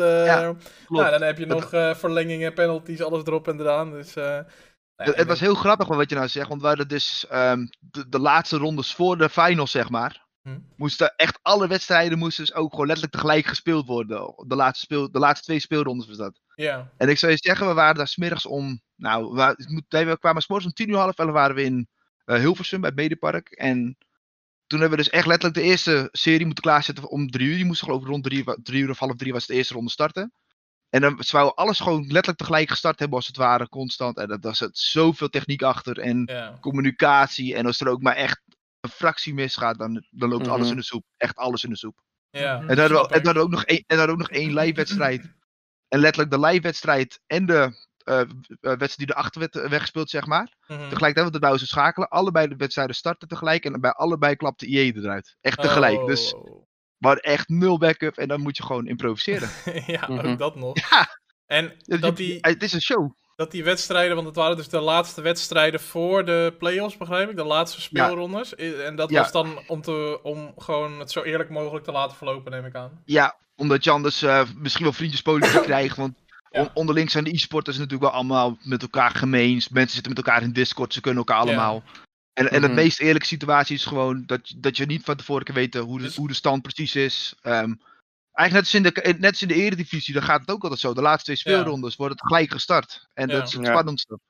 dan heb je nog verlengingen, penalties, alles erop en eraan. Dus... het was heel grappig wat je nou zegt, want we hadden dus de laatste rondes voor de finals, zeg maar. Moesten echt alle wedstrijden dus ook gewoon letterlijk tegelijk gespeeld worden. De laatste 2 speelrondes was dat. Ja. En ik zou je zeggen, we waren daar 's middags om... Nou, we kwamen 's morgens om 10:30 waren we in Hilversum bij het Mediapark. En toen hebben we dus echt letterlijk de eerste serie moeten klaarzetten om 3 uur. Die moest geloof ik rond 3 uur of half 3 was de eerste ronde starten. En dan zouden we alles gewoon letterlijk tegelijk gestart hebben als het ware, constant. En dat was het zoveel techniek achter en communicatie. En als er ook maar echt een fractie misgaat, dan loopt alles in de soep. Echt alles in de soep. Ja, en dan hadden we ook nog 1 live wedstrijd. En letterlijk de live wedstrijd en de wedstrijd die erachter werd weggespeeld, zeg maar. Tegelijkertijd, want de wou ze schakelen. Allebei de wedstrijden starten tegelijk. En bij allebei klapte IE eruit. Echt tegelijk. Dus maar echt 0 backup. En dan moet je gewoon improviseren. Ja, ook dat nog. Ja. En het is een show. Dat die wedstrijden, want het waren dus de laatste wedstrijden voor de play-offs, begrijp ik? De laatste speelrondes. Ja. En dat was dan om gewoon het zo eerlijk mogelijk te laten verlopen, neem ik aan. Ja, omdat je anders misschien wel vriendjespolitiek krijgt. Want onderling zijn de e-sporters natuurlijk wel allemaal met elkaar gemeen. Mensen zitten met elkaar in Discord, ze kunnen elkaar allemaal. En de meest eerlijke situatie is gewoon dat je niet van tevoren kan weten hoe de stand precies is. Eigenlijk net als in de Eredivisie, dan gaat het ook altijd zo. De laatste 2 speelrondes worden het gelijk gestart. En dat is het spannendste.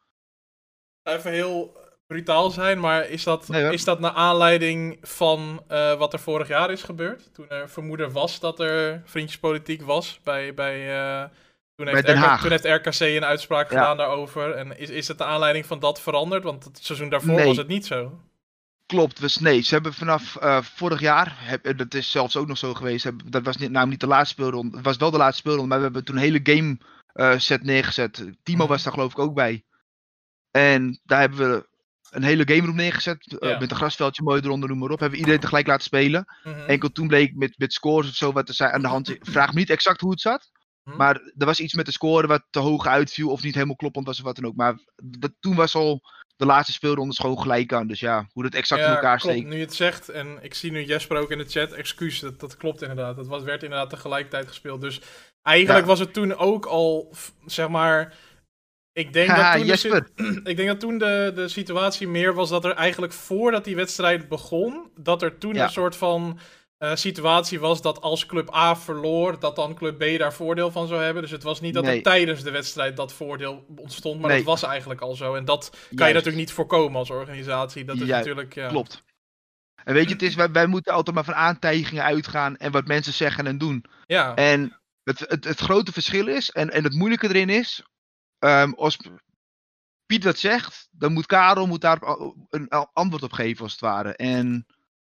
Even heel brutaal zijn, maar is dat naar aanleiding van wat er vorig jaar is gebeurd? Toen er vermoeden was dat er vriendjespolitiek was toen heeft RKC een uitspraak gedaan daarover. En is het de aanleiding van dat veranderd? Want het seizoen daarvoor was het niet zo. Klopt, nee. Ze hebben vanaf vorig jaar, dat is zelfs ook nog zo geweest, dat was niet de laatste speelronde, het was wel de laatste speelronde, maar we hebben toen een hele game set neergezet. Timo was daar geloof ik ook bij. En daar hebben we een hele game room neergezet, met een grasveldje mooi eronder, noem maar op. Hebben we iedereen tegelijk laten spelen. Enkel toen bleek met scores of zo wat er zijn aan de hand. Vraag me niet exact hoe het zat. Maar er was iets met de score wat te hoog uitviel of niet helemaal kloppend was of wat dan ook. Maar toen was al de laatste speelrondes gewoon gelijk aan. Dus ja, hoe dat exact in elkaar steekt. Nu je het zegt, en ik zie nu Jesper ook in de chat, excuus, dat klopt inderdaad. Werd inderdaad tegelijkertijd gespeeld. Dus eigenlijk was het toen ook al, zeg maar... Ik denk dat toen de situatie meer was dat er eigenlijk voordat die wedstrijd begon, dat er toen een soort van situatie was dat als club A verloor, dat dan club B daar voordeel van zou hebben. Dus het was niet dat er tijdens de wedstrijd dat voordeel ontstond, maar dat was eigenlijk al zo. En dat kan je natuurlijk niet voorkomen als organisatie. Dat is natuurlijk... Ja. Klopt. En weet je, het is, wij moeten altijd maar van aantijgingen uitgaan en wat mensen zeggen en doen. Ja. En het grote verschil is, en het moeilijke erin is, als Piet dat zegt, dan moet Karel daar een antwoord op geven als het ware. En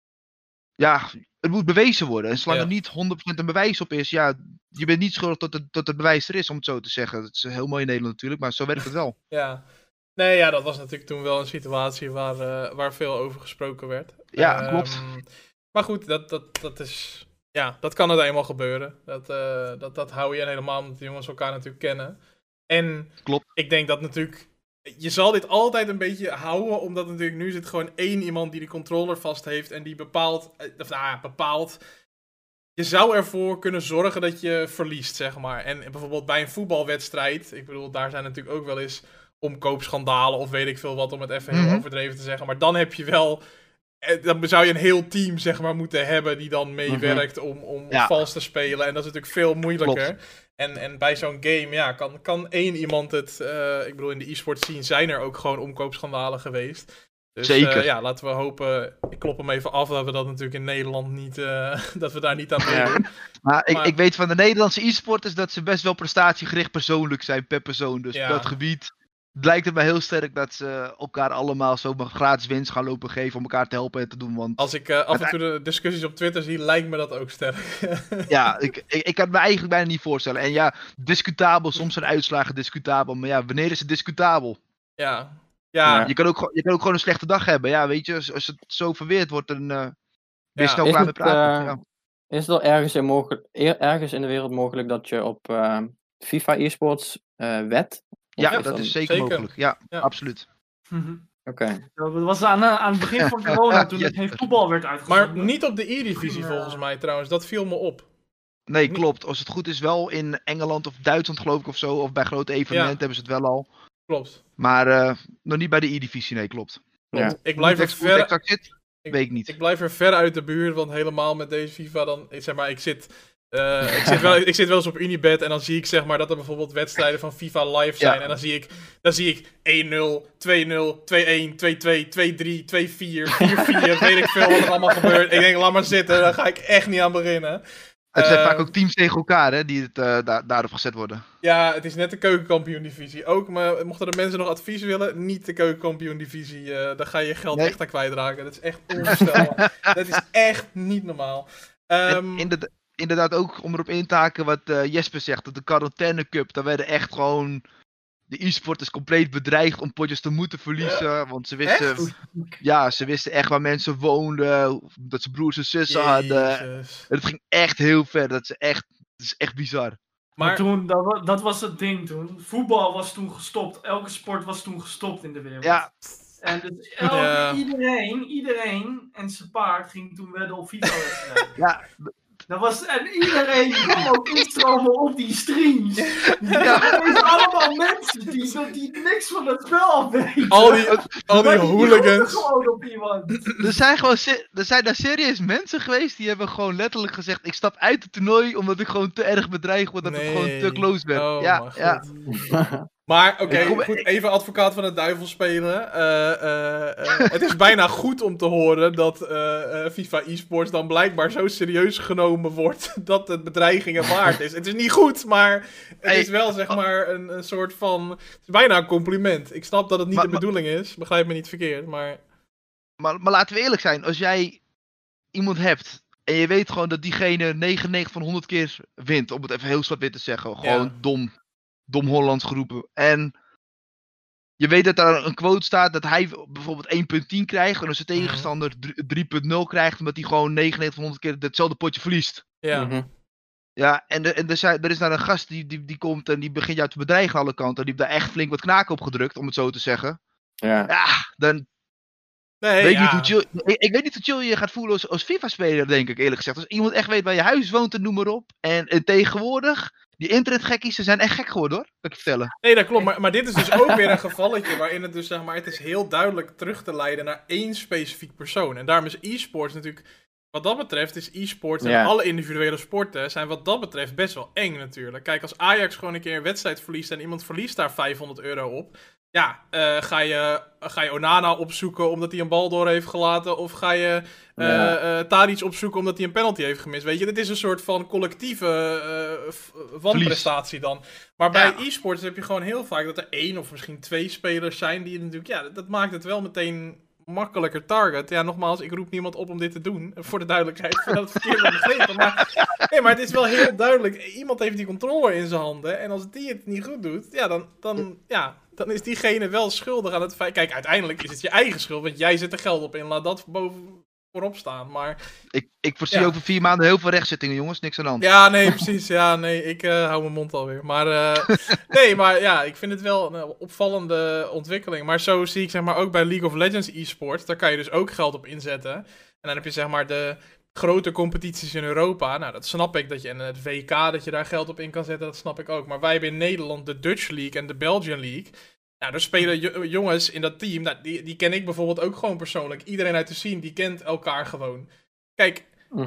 ja, het moet bewezen worden. En zolang er niet 100% een bewijs op is, ja, je bent niet schuldig tot het bewijs er is, om het zo te zeggen. Dat is heel mooi in Nederland natuurlijk, maar zo werkt het wel. Ja. Nee, ja, dat was natuurlijk toen wel een situatie waar veel over gesproken werd. Ja, klopt. Maar goed, dat is... Ja, dat kan het eenmaal gebeuren. Dat hou je en helemaal omdat de jongens elkaar natuurlijk kennen. En klopt. Ik denk dat natuurlijk... Je zal dit altijd een beetje houden, omdat natuurlijk nu zit gewoon 1 iemand die de controller vast heeft en die bepaalt... Je zou ervoor kunnen zorgen dat je verliest, zeg maar. En bijvoorbeeld bij een voetbalwedstrijd, ik bedoel, daar zijn natuurlijk ook wel eens omkoopschandalen of weet ik veel wat, om het even heel overdreven te zeggen. Maar dan heb je wel... Dan zou je een heel team, zeg maar, moeten hebben die dan meewerkt om vals te spelen. En dat is natuurlijk veel moeilijker. Klopt. En bij zo'n game, ja, kan 1 iemand het... ik bedoel, in de e-sport scene zijn er ook gewoon omkoopschandalen geweest. Dus Zeker. laten we hopen, ik klop hem even af, dat we dat natuurlijk in Nederland niet, dat we daar niet aan meedoen. Maar ik weet van de Nederlandse e-sporters dat ze best wel prestatiegericht persoonlijk zijn per persoon. Dus op dat gebied lijkt het mij heel sterk dat ze elkaar allemaal zomaar gratis winst gaan lopen geven om elkaar te helpen en te doen. Want als ik af en toe de discussies op Twitter zie, lijkt me dat ook sterk. Ja, ik kan het me eigenlijk bijna niet voorstellen. En ja, discutabel, soms zijn uitslagen discutabel. Maar ja, wanneer is het discutabel? Ja. Je kan ook gewoon een slechte dag hebben. Ja, weet je, als het zo verweerd wordt, dan ben je snel klaar met praten. Is het ergens in de wereld mogelijk dat je op FIFA eSports wet? Ja, dat is zeker mogelijk. Ja, absoluut. Oké. Dat was aan het begin van corona, toen er geen voetbal werd uitgezonden. Maar niet op de E-divisie volgens mij trouwens, dat viel me op. Nee, klopt. Als het goed is wel in Engeland of Duitsland geloof ik of zo, of bij grote evenementen hebben ze het wel al. Klopt. Maar nog niet bij de E-divisie, nee, klopt. Ja. Ik blijf er ver... Weet ik niet. Ik blijf er ver uit de buurt, want helemaal met deze FIFA dan... Zeg maar, ik zit wel eens op Unibet en dan zie ik zeg maar dat er bijvoorbeeld wedstrijden van FIFA live zijn. En dan zie ik 1-0, 2-0, 2-1, 2-2, 2-3, 2-4, 4-4, weet ik veel wat er allemaal gebeurt. Ik denk, laat maar zitten, daar ga ik echt niet aan beginnen. Het zijn vaak ook teams tegen elkaar hè, die het daarop gezet worden. Ja, het is net de keukenkampioen-divisie. Ook, maar mochten de mensen nog advies willen, niet de keukenkampioen-divisie. Daar ga je je geld echt aan kwijtraken. Dat is echt onvoorstelbaar. Dat is echt niet normaal. Inderdaad ook, om erop in te haken wat Jesper zegt, dat de Quarantaine Cup, daar werden echt gewoon de e-sporters compleet bedreigd om potjes te moeten verliezen. Want ze wisten echt waar mensen woonden, dat ze broers en zussen hadden. Het ging echt heel ver, dat is echt bizar. Maar toen, dat was het ding toen. Voetbal was toen gestopt, elke sport was toen gestopt in de wereld. Ja. En dus iedereen en zijn paard ging toen wedden op FIFA-wedstrijden. Ja. En iedereen kwam ook instromen op die streams. Ja. Het zijn allemaal mensen die niks van het spel af weten. Al die hooligans. Gewoon op iemand. Er zijn daar serieus mensen geweest die hebben gewoon letterlijk gezegd: ik stap uit het toernooi omdat ik gewoon te erg bedreigd word, dat ik gewoon te close ben. Oh, ja. Maar oké, goed, even advocaat van de duivel spelen. Het is bijna goed om te horen dat FIFA eSports dan blijkbaar zo serieus genomen wordt dat het bedreigingen waard is. Het is niet goed, maar het is wel zeg maar een soort van... Het is bijna een compliment. Ik snap dat het niet de bedoeling is, begrijp me niet verkeerd, maar... Maar laten we eerlijk zijn, als jij iemand hebt en je weet gewoon dat diegene 99 van 100 keer wint, om het even heel zwart-wit te zeggen, gewoon dom Hollands geroepen. En je weet dat daar een quote staat dat hij bijvoorbeeld 1.10 krijgt en als de tegenstander 3.0 krijgt, omdat hij gewoon 99 van 100 keer hetzelfde potje verliest. Ja. Ja, en er is daar een gast die komt en die begint jou te bedreigen aan alle kanten. Die heeft daar echt flink wat knaken op gedrukt, om het zo te zeggen. Ja, dan... Nee, ik weet niet hoe chill je gaat voelen als FIFA-speler, denk ik eerlijk gezegd. Als iemand echt weet waar je huis woont en noem maar op. En tegenwoordig, die internetgekkies, ze zijn echt gek geworden hoor, kan ik je vertellen. Nee, dat klopt. Maar dit is dus ook weer een gevalletje waarin het dus, zeg maar, het is heel duidelijk terug te leiden naar één specifiek persoon. En daarom is e-sports natuurlijk, wat dat betreft, is e-sports en alle individuele sporten zijn wat dat betreft best wel eng natuurlijk. Kijk, als Ajax gewoon een keer een wedstrijd verliest en iemand verliest daar €500 op... Ja, ga je Onana opzoeken omdat hij een bal door heeft gelaten? Of ga je Tadic opzoeken omdat hij een penalty heeft gemist? Weet je, dit is een soort van collectieve wanprestatie dan. Maar bij e-sports heb je gewoon heel vaak dat er 1 of misschien 2 spelers zijn die natuurlijk... Ja, dat maakt het wel meteen makkelijker target. Ja, nogmaals, ik roep niemand op om dit te doen. Voor de duidelijkheid, voordat het verkeerd wordt begrepen. Maar het is wel heel duidelijk. Iemand heeft die controller in zijn handen. En als die het niet goed doet, ja, dan is diegene wel schuldig aan het feit... Kijk, uiteindelijk is het je eigen schuld, want jij zet er geld op in. Laat dat voorop staan, maar... Ik voorzie over 4 maanden heel veel rechtszittingen, jongens. Niks aan de hand. Ja, nee, precies. Ja, nee, ik hou mijn mond alweer. Maar, maar ja, ik vind het wel een opvallende ontwikkeling. Maar zo zie ik zeg maar ook bij League of Legends eSports. Daar kan je dus ook geld op inzetten. En dan heb je zeg maar de grote competities in Europa. Nou, dat snap ik. En het WK, dat je daar geld op in kan zetten, dat snap ik ook. Maar wij hebben in Nederland de Dutch League en de Belgian League. Nou, daar spelen jongens in dat team. Nou, die ken ik bijvoorbeeld ook gewoon persoonlijk. Iedereen uit de scene, die kent elkaar gewoon. Kijk,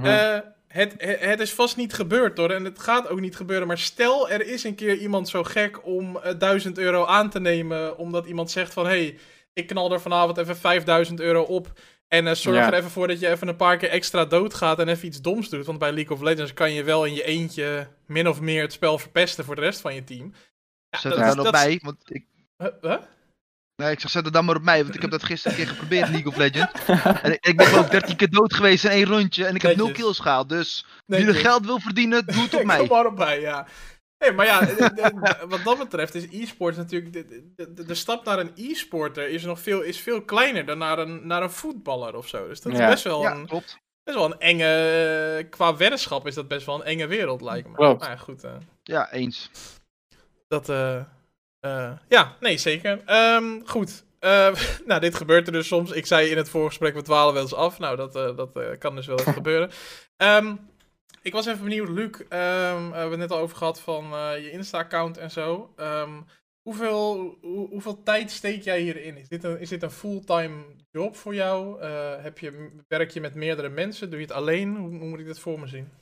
het is vast niet gebeurd hoor. En het gaat ook niet gebeuren. Maar stel, er is een keer iemand zo gek om €1000 aan te nemen. Omdat iemand zegt van, hey, ik knal er vanavond even €5.000 op. En zorg er even voor dat je even een paar keer extra doodgaat en even iets doms doet. Want bij League of Legends kan je wel in je eentje min of meer het spel verpesten voor de rest van je team. Ja, Zet het dan op mij, want ik... Nee, ik zeg, zet het dan maar op mij, want ik heb dat gisteren een keer geprobeerd, League of Legends. En ik ben ook 13 keer dood geweest in 1 rondje en ik heb 0 kills gehaald. Dus wie er geld wil verdienen, doe het op mij. Kom maar op mij, ja. Hey, maar ja, wat dat betreft is e-sport natuurlijk... De stap naar een e-sporter is veel kleiner dan naar een voetballer of zo. Dus dat is best wel klopt. Best wel een enge... Qua weddenschap is dat best wel een enge wereld, lijkt me. Klopt. Maar ja, goed. Ja, eens. Dat... ja, nee, zeker. Goed. Nou, dit gebeurt er dus soms. Ik zei in het voorgesprek, we dwalen wel eens af. Nou, dat kan dus wel even gebeuren. Ik was even benieuwd, Luc. We hebben het net al over gehad van je Insta-account en zo. Hoeveel tijd steek jij hierin? Is dit een fulltime job voor jou? Werk je met meerdere mensen? Doe je het alleen? Hoe moet ik dit voor me zien?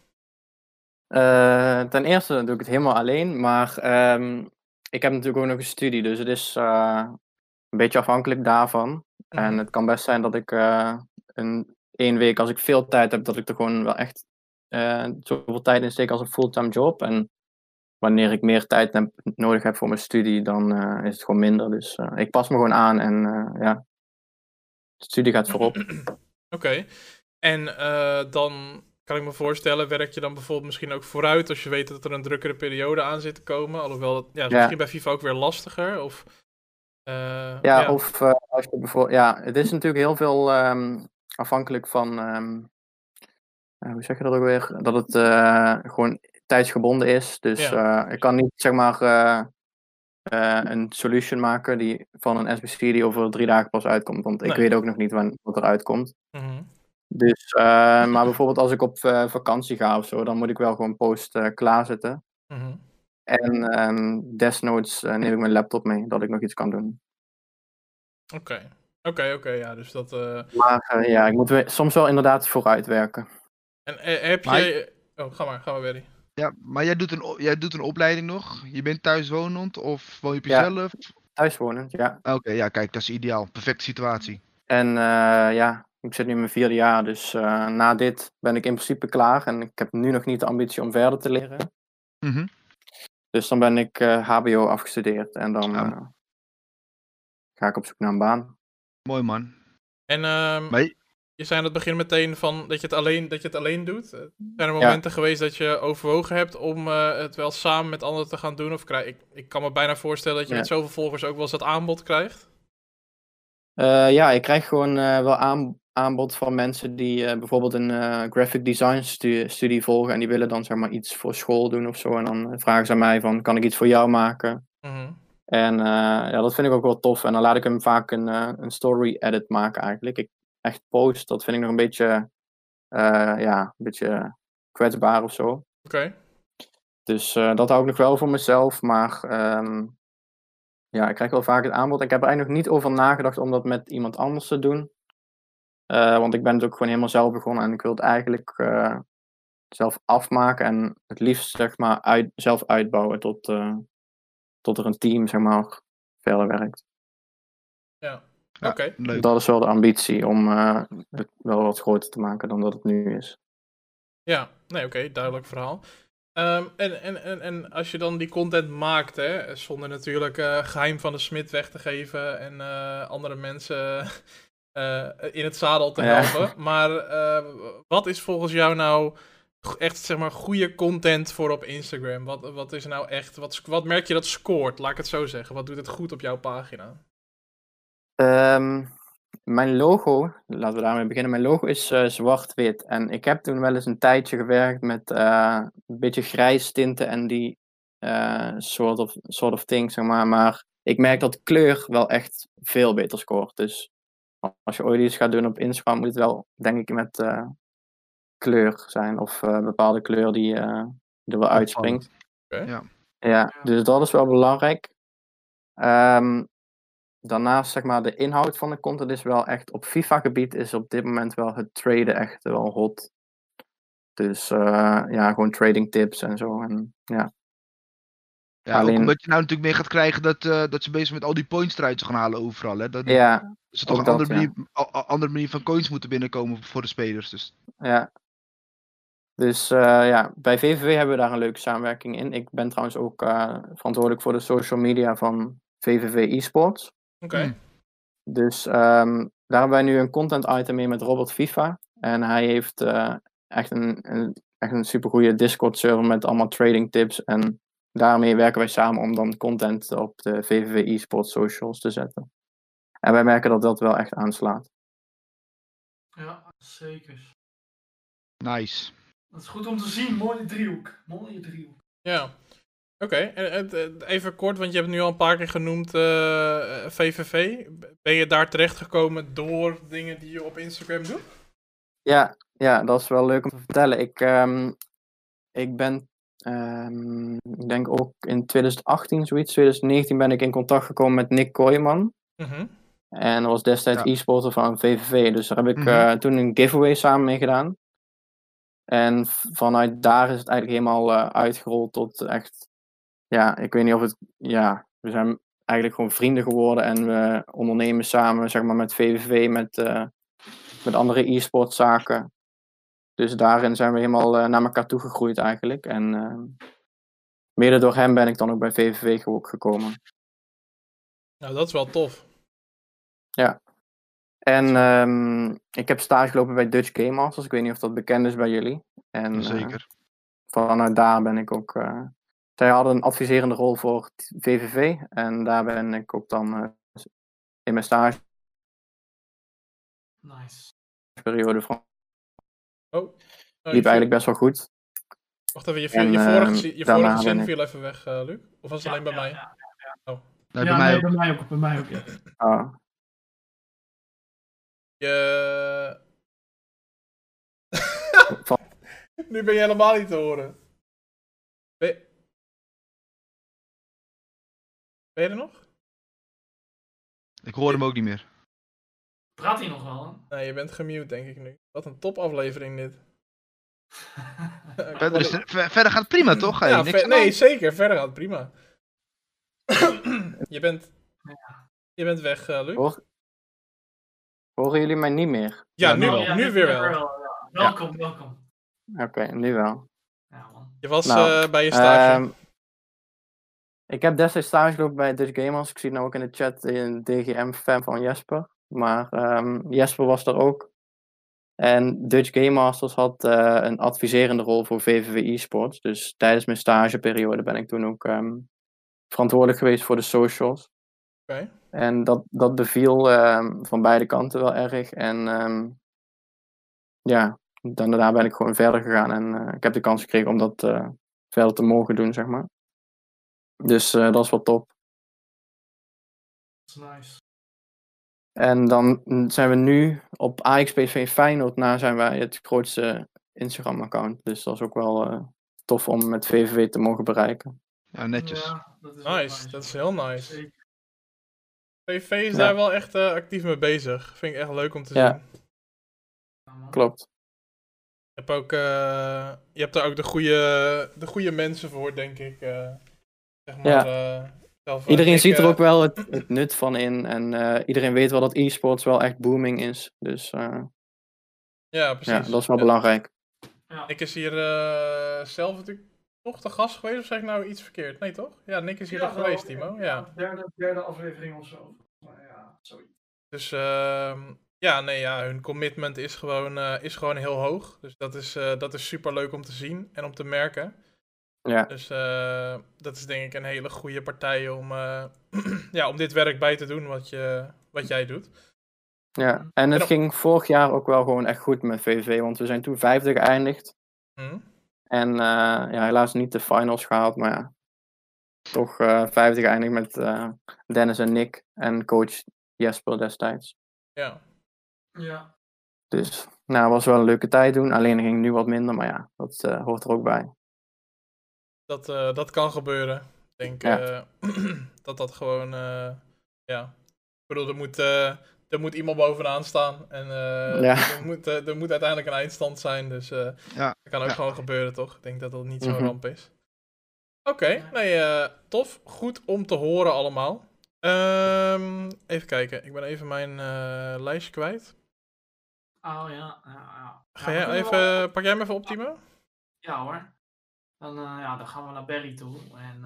Ten eerste doe ik het helemaal alleen, maar ik heb natuurlijk ook nog een studie, dus het is een beetje afhankelijk daarvan. En het kan best zijn dat ik één week, als ik veel tijd heb, dat ik er gewoon wel echt zoveel tijd in steek als een fulltime job. En wanneer ik meer tijd nodig heb voor mijn studie, dan is het gewoon minder. Dus ik pas me gewoon aan en ja, de studie gaat voorop. Oké. En dan kan ik me voorstellen, werk je dan bijvoorbeeld misschien ook vooruit als je weet dat er een drukkere periode aan zit te komen? Alhoewel, dat is misschien bij FIFA ook weer lastiger. Of, of als je bijvoorbeeld... Ja, het is natuurlijk heel veel afhankelijk van... hoe zeg je dat ook weer? Dat het gewoon tijdsgebonden is. Dus ik kan niet, zeg maar, een solution maken die van een SBC die over 3 dagen pas uitkomt. Want ik weet ook nog niet wat er uitkomt. Dus, maar bijvoorbeeld als ik op vakantie ga of zo, dan moet ik wel gewoon post klaarzetten. En desnoods neem ik mijn laptop mee, dat ik nog iets kan doen. Oké, ja, dus dat... Maar ja, ik moet soms wel inderdaad vooruit werken. En heb je... Oh, ga maar, Berry. Ja, maar jij doet een opleiding nog? Je bent thuiswonend of woon je op jezelf? Thuiswonend, ja. Oké, ja, kijk, dat is ideaal. Perfecte situatie. En ja, ik zit nu in mijn 4e jaar, dus na dit ben ik in principe klaar. En ik heb nu nog niet de ambitie om verder te leren. Dus dan ben ik HBO afgestudeerd en dan ga ik op zoek naar een baan. Mooi, man. En je zei aan het begin meteen van dat je het alleen doet. Zijn er momenten geweest dat je overwogen hebt om het wel samen met anderen te gaan doen? Of ik kan me bijna voorstellen dat je met zoveel volgers ook wel eens dat aanbod krijgt. Ja, ik krijg gewoon wel aanbod van mensen die bijvoorbeeld een graphic design studie volgen. En die willen dan, zeg maar, iets voor school doen of zo. En dan vragen ze aan mij van, kan ik iets voor jou maken? En ja, dat vind ik ook wel tof. En dan laat ik hem vaak een story edit maken eigenlijk. Echt post, dat vind ik nog een beetje, een beetje kwetsbaar of zo. Oké. Dus dat hou ik nog wel voor mezelf. Maar ja, ik krijg wel vaak het aanbod. Ik heb er eigenlijk nog niet over nagedacht om dat met iemand anders te doen. Want ik ben het ook gewoon helemaal zelf begonnen. En ik wil het eigenlijk zelf afmaken. En het liefst, zeg maar, zelf uitbouwen tot er een team, zeg maar, verder werkt. Ja, oké. Dat is wel de ambitie om het wel wat groter te maken dan dat het nu is. Ja, nee, oké, duidelijk verhaal. En als je dan die content maakt, hè, zonder natuurlijk geheim van de smid weg te geven en andere mensen in het zadel te helpen. Maar wat is volgens jou nou echt, zeg maar, goede content voor op Instagram? Wat is nou echt, wat merk je dat scoort, laat ik het zo zeggen? Wat doet het goed op jouw pagina? Mijn logo, laten we daarmee beginnen. Mijn logo is zwart-wit. En ik heb toen wel eens een tijdje gewerkt met een beetje grijs tinten en die sort of thing, zeg maar. Maar ik merk dat kleur wel echt veel beter scoort. Dus als je ooit iets gaat doen op Instagram, moet het wel, denk ik, met kleur zijn. Of bepaalde kleur die er wel uitspringt. Ja, dus dat is wel belangrijk. Daarnaast, zeg maar, de inhoud van de content is wel echt, op FIFA-gebied is op dit moment wel het traden echt wel hot. Dus ja, gewoon trading tips en zo. En, ja. Ja, Alleen- ook omdat je nou natuurlijk meer gaat krijgen dat ze bezig met al die points eruit gaan halen overal. Hè? Dat Ja, ze toch ook een dat, andere manier van coins moeten binnenkomen voor de spelers. Dus. ja. Dus bij VVV hebben we daar een leuke samenwerking in. Ik ben trouwens ook verantwoordelijk voor de social media van VVV eSports. Oké. Dus daar hebben wij nu een content item in met Robert FIFA. En hij heeft echt een supergoeie Discord server met allemaal trading tips. En daarmee werken wij samen om dan content op de VVV eSports socials te zetten. En wij merken dat dat wel echt aanslaat. Ja, zeker. Nice. Dat is goed om te zien. Mooie driehoek. Ja. Oké, en even kort, want je hebt nu al een paar keer genoemd VVV. Ben je daar terechtgekomen door dingen die je op Instagram doet? Ja, dat is wel leuk om te vertellen. Ik ben, ik denk ook in 2018 zoiets, 2019 ben ik in contact gekomen met Nick Kooijman. Mhm. En dat was destijds e-sporter van VVV. Dus daar heb ik toen een giveaway samen mee gedaan. En vanuit daar is het eigenlijk helemaal uitgerold tot echt... Ja, ik weet niet of het... Ja, we zijn eigenlijk gewoon vrienden geworden. En we ondernemen samen, zeg maar, met VVV, met andere e-sportzaken. Dus daarin zijn we helemaal naar elkaar toegegroeid eigenlijk. En mede door hem ben ik dan ook bij VVV gekomen. Nou, dat is wel tof. Ja. En ik heb stage gelopen bij Dutch Game Masters. Ik weet niet of dat bekend is bij jullie. En, Zeker. Vanuit daar ben ik ook... zij hadden een adviserende rol voor VVV. En daar ben ik ook dan in mijn stageperiode Nice. van... Oh. liep eigenlijk best wel goed. Wacht even, je daarna vorige zin ben ik- viel even weg, Luc. Of was het alleen bij mij? Ja. Nee, Ja, bij mij nee, ook. bij mij ook. Ja. Ah, Nu ben je helemaal niet te horen. Ben je er nog? Ik hoor hem ook niet meer. Praat hij nog wel? Hè? Nee, je bent gemute, denk ik nu. Wat een topaflevering dit. Verder gaat het prima, toch? Hey, Ja, niks aan de nee, hand. zeker. Verder gaat het prima. Je bent weg, Luc. horen jullie mij niet meer? Ja, nu nu, wel. nu weer wel. Ja. Welkom. Oké, nu wel. Ja, man. Je was Nou, bij je stage. Ik heb destijds stage gelopen bij Dutch Gamers. Ik zie nou ook in de chat een DGM-fan van Jesper. Maar Jesper was er ook. En Dutch Game Masters had een adviserende rol voor VVV eSports. Dus tijdens mijn stageperiode ben ik toen ook verantwoordelijk geweest voor de socials. Oké. En dat beviel van beide kanten wel erg. En daarna ben ik gewoon verder gegaan. En ik heb de kans gekregen om dat verder te mogen doen, zeg maar. Dus dat is wel top. Dat is nice. En dan zijn we nu op AXPV Feyenoord na zijn wij het grootste Instagram-account. Dus dat is ook wel tof om met VVV te mogen bereiken. Ja, netjes. Ja, dat is wel Nice, dat is heel nice. Zeker. VV is Ja. daar wel echt actief mee bezig. Vind ik echt leuk om te Ja. zien. Ja, man. Klopt. Je hebt daar ook de goede mensen voor, denk ik. Zeg maar, Iedereen ziet er ook wel het nut van in. En iedereen weet wel dat e-sports wel echt booming is. Dus Ja, precies. ja, dat is wel belangrijk. Ja. Nick is hier zelf natuurlijk toch te gast geweest, of zeg ik nou iets verkeerd? Nee, toch? Ja, Nick is hier Ja, toch geweest, wel, Timo? Ja. Derde aflevering of zo. Maar ja, zoiets. Dus hun commitment is gewoon heel hoog. Dus dat is super leuk om te zien en om te merken. Ja. Dus dat is denk ik een hele goede partij om, om dit werk bij te doen wat jij doet. Ja, en het ging vorig jaar ook wel gewoon echt goed met VVV. Want we zijn toen 5e geëindigd. En helaas niet de finals gehaald. Maar ja, toch 5e geëindigd met Dennis en Nick. En coach Jesper destijds. Ja. Ja. Dus nou, was wel een leuke tijd doen. Alleen ging nu wat minder. Maar ja, dat hoort er ook bij. Dat kan gebeuren. Ik denk dat gewoon, Ik bedoel, er moet iemand bovenaan staan. En er moet uiteindelijk een eindstand zijn. Dus dat kan ook gewoon gebeuren, toch? Ik denk dat dat niet zo'n ramp is. Oké, nee, tof. Goed om te horen allemaal. Even kijken, ik ben even mijn lijstje kwijt. Oh ja. Pak jij hem even op, Timo? Ja hoor. Dan gaan we naar Barry toe. En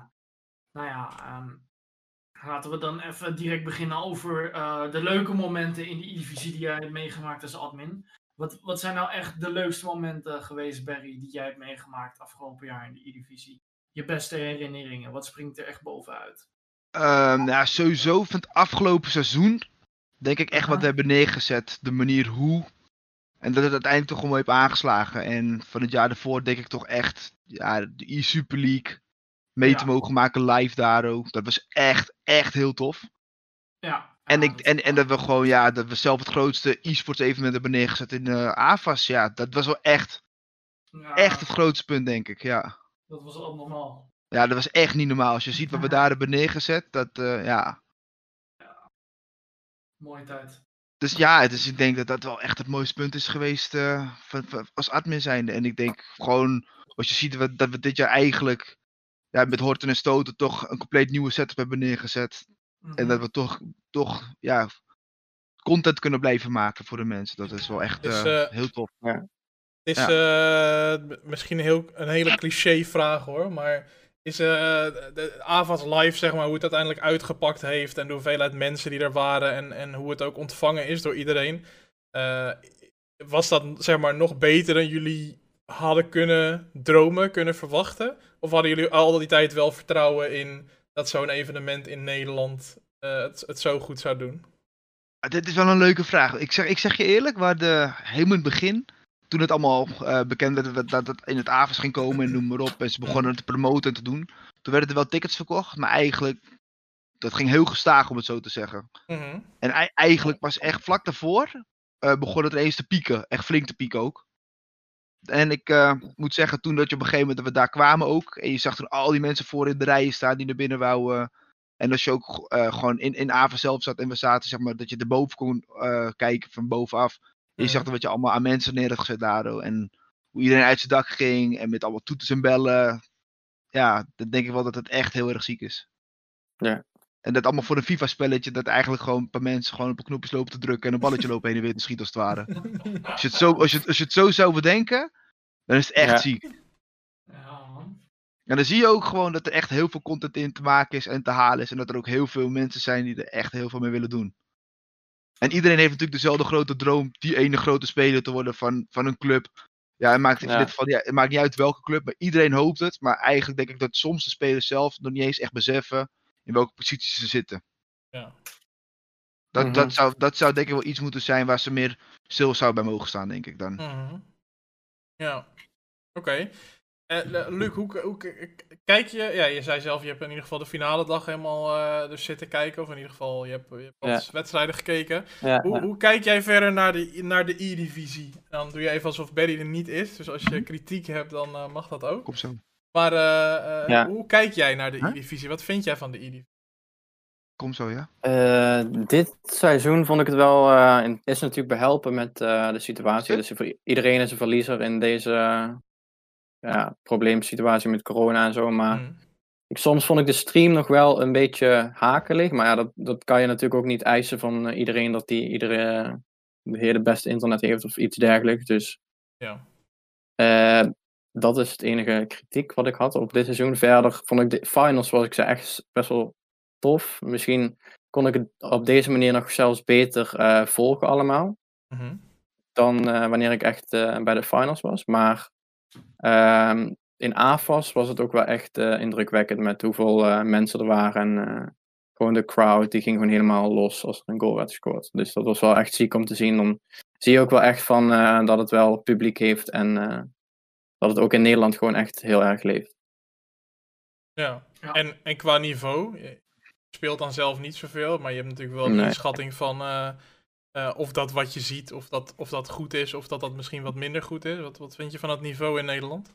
laten we dan even direct beginnen over de leuke momenten in de E-divisie die jij hebt meegemaakt als admin. Wat zijn nou echt de leukste momenten geweest, Barry, die jij hebt meegemaakt afgelopen jaar in de E-divisie? Je beste herinneringen, wat springt er echt bovenuit? Sowieso van het afgelopen seizoen denk ik echt wat we hebben neergezet. De manier hoe. En dat het uiteindelijk toch gewoon heeft aangeslagen. En van het jaar daarvoor denk ik toch echt de E-Super League mee te mogen maken live daar ook. Dat was echt heel tof. Ja. En dat we gewoon, dat we zelf het grootste e-sports evenement hebben neergezet in AFAS. Ja, dat was wel echt het grootste punt, denk ik, ja. Dat was abnormaal. Ja, dat was echt niet normaal. Als je ziet wat we daar hebben neergezet, Ja. Mooie tijd. Dus ik denk dat dat wel echt het mooiste punt is geweest als admin zijnde. En ik denk gewoon, als je ziet dat we dit jaar eigenlijk met Horten en Stoten toch een compleet nieuwe setup hebben neergezet. En dat we toch content kunnen blijven maken voor de mensen. Dat is wel echt heel tof. Ja. Het is misschien een hele cliché vraag hoor, maar is de AVAS Live, zeg maar, hoe het uiteindelijk uitgepakt heeft en de hoeveelheid mensen die er waren en hoe het ook ontvangen is door iedereen, was dat, zeg maar, nog beter dan jullie hadden kunnen dromen, kunnen verwachten? Of hadden jullie al die tijd wel vertrouwen in dat zo'n evenement in Nederland het zo goed zou doen? Dit is wel een leuke vraag. Ik zeg je eerlijk, helemaal in het begin, toen het allemaal bekend werd dat het in het AVAS ging komen en noem maar op, en ze begonnen te promoten en te doen, toen werden er wel tickets verkocht, maar eigenlijk, dat ging heel gestaag om het zo te zeggen. Mm-hmm. En eigenlijk pas echt vlak daarvoor begon het ineens te pieken, echt flink te pieken ook. En ik moet zeggen, toen dat je op een gegeven moment dat we daar kwamen ook, en je zag toen al die mensen voor in de rijen staan die naar binnen wouden. En als je ook gewoon in AVAS zelf zat en we zaten, zeg maar, dat je erboven kon kijken van bovenaf. En je zag dan wat je allemaal aan mensen neer had gezet daardoor. En hoe iedereen uit zijn dak ging en met allemaal toeters en bellen. Ja, dan denk ik wel dat het echt heel erg ziek is. Ja. En dat allemaal voor een FIFA-spelletje, dat eigenlijk gewoon een paar mensen gewoon op een knopjes lopen te drukken en een balletje lopen heen en weer te schieten als het ware. Als je het zo zou bedenken, dan is het echt ziek. Ja, man. En dan zie je ook gewoon dat er echt heel veel content in te maken is en te halen is. En dat er ook heel veel mensen zijn die er echt heel veel mee willen doen. En iedereen heeft natuurlijk dezelfde grote droom, die ene grote speler te worden van een club. Ja, het maakt niet uit welke club, maar iedereen hoopt het. Maar eigenlijk denk ik dat soms de spelers zelf nog niet eens echt beseffen in welke positie ze zitten. Ja. Dat zou denk ik wel iets moeten zijn waar ze meer stil zou bij mogen staan, denk ik dan. Mm-hmm. Ja, oké. Luc, hoe kijk je? Ja, je zei zelf, je hebt in ieder geval de finale dag helemaal dus zitten kijken. Of in ieder geval, je hebt wat wedstrijden gekeken. Ja, hoe kijk jij verder naar de E-divisie? Dan doe je even alsof Barry er niet is. Dus als je kritiek hebt, dan mag dat ook. Kom zo. Maar hoe kijk jij naar de E-divisie? Wat vind jij van de E-divisie? Kom zo, ja. Dit seizoen vond ik het wel, is natuurlijk behelpen met de situatie. Dus voor iedereen is een verliezer in deze probleemsituatie met corona en zo. Maar soms vond ik de stream nog wel een beetje hakelig. Maar ja, dat kan je natuurlijk ook niet eisen van iedereen dat die iedere hele beste internet heeft of iets dergelijks. Dus dat is het enige kritiek wat ik had op dit seizoen. Verder vond ik de finals, zoals ik zei, echt best wel tof. Misschien kon ik het op deze manier nog zelfs beter volgen allemaal. Dan wanneer ik echt bij de finals was. Maar in AFAS was het ook wel echt indrukwekkend met hoeveel mensen er waren. En gewoon de crowd, die ging gewoon helemaal los als er een goal werd gescoord. Dus dat was wel echt ziek om te zien. Dan zie je ook wel echt van dat het wel publiek heeft. En dat het ook in Nederland gewoon echt heel erg leeft. Ja. En qua niveau, je speelt dan zelf niet zoveel, maar je hebt natuurlijk wel een inschatting van of dat wat je ziet, of dat goed is, of dat misschien wat minder goed is. Wat vind je van het niveau in Nederland?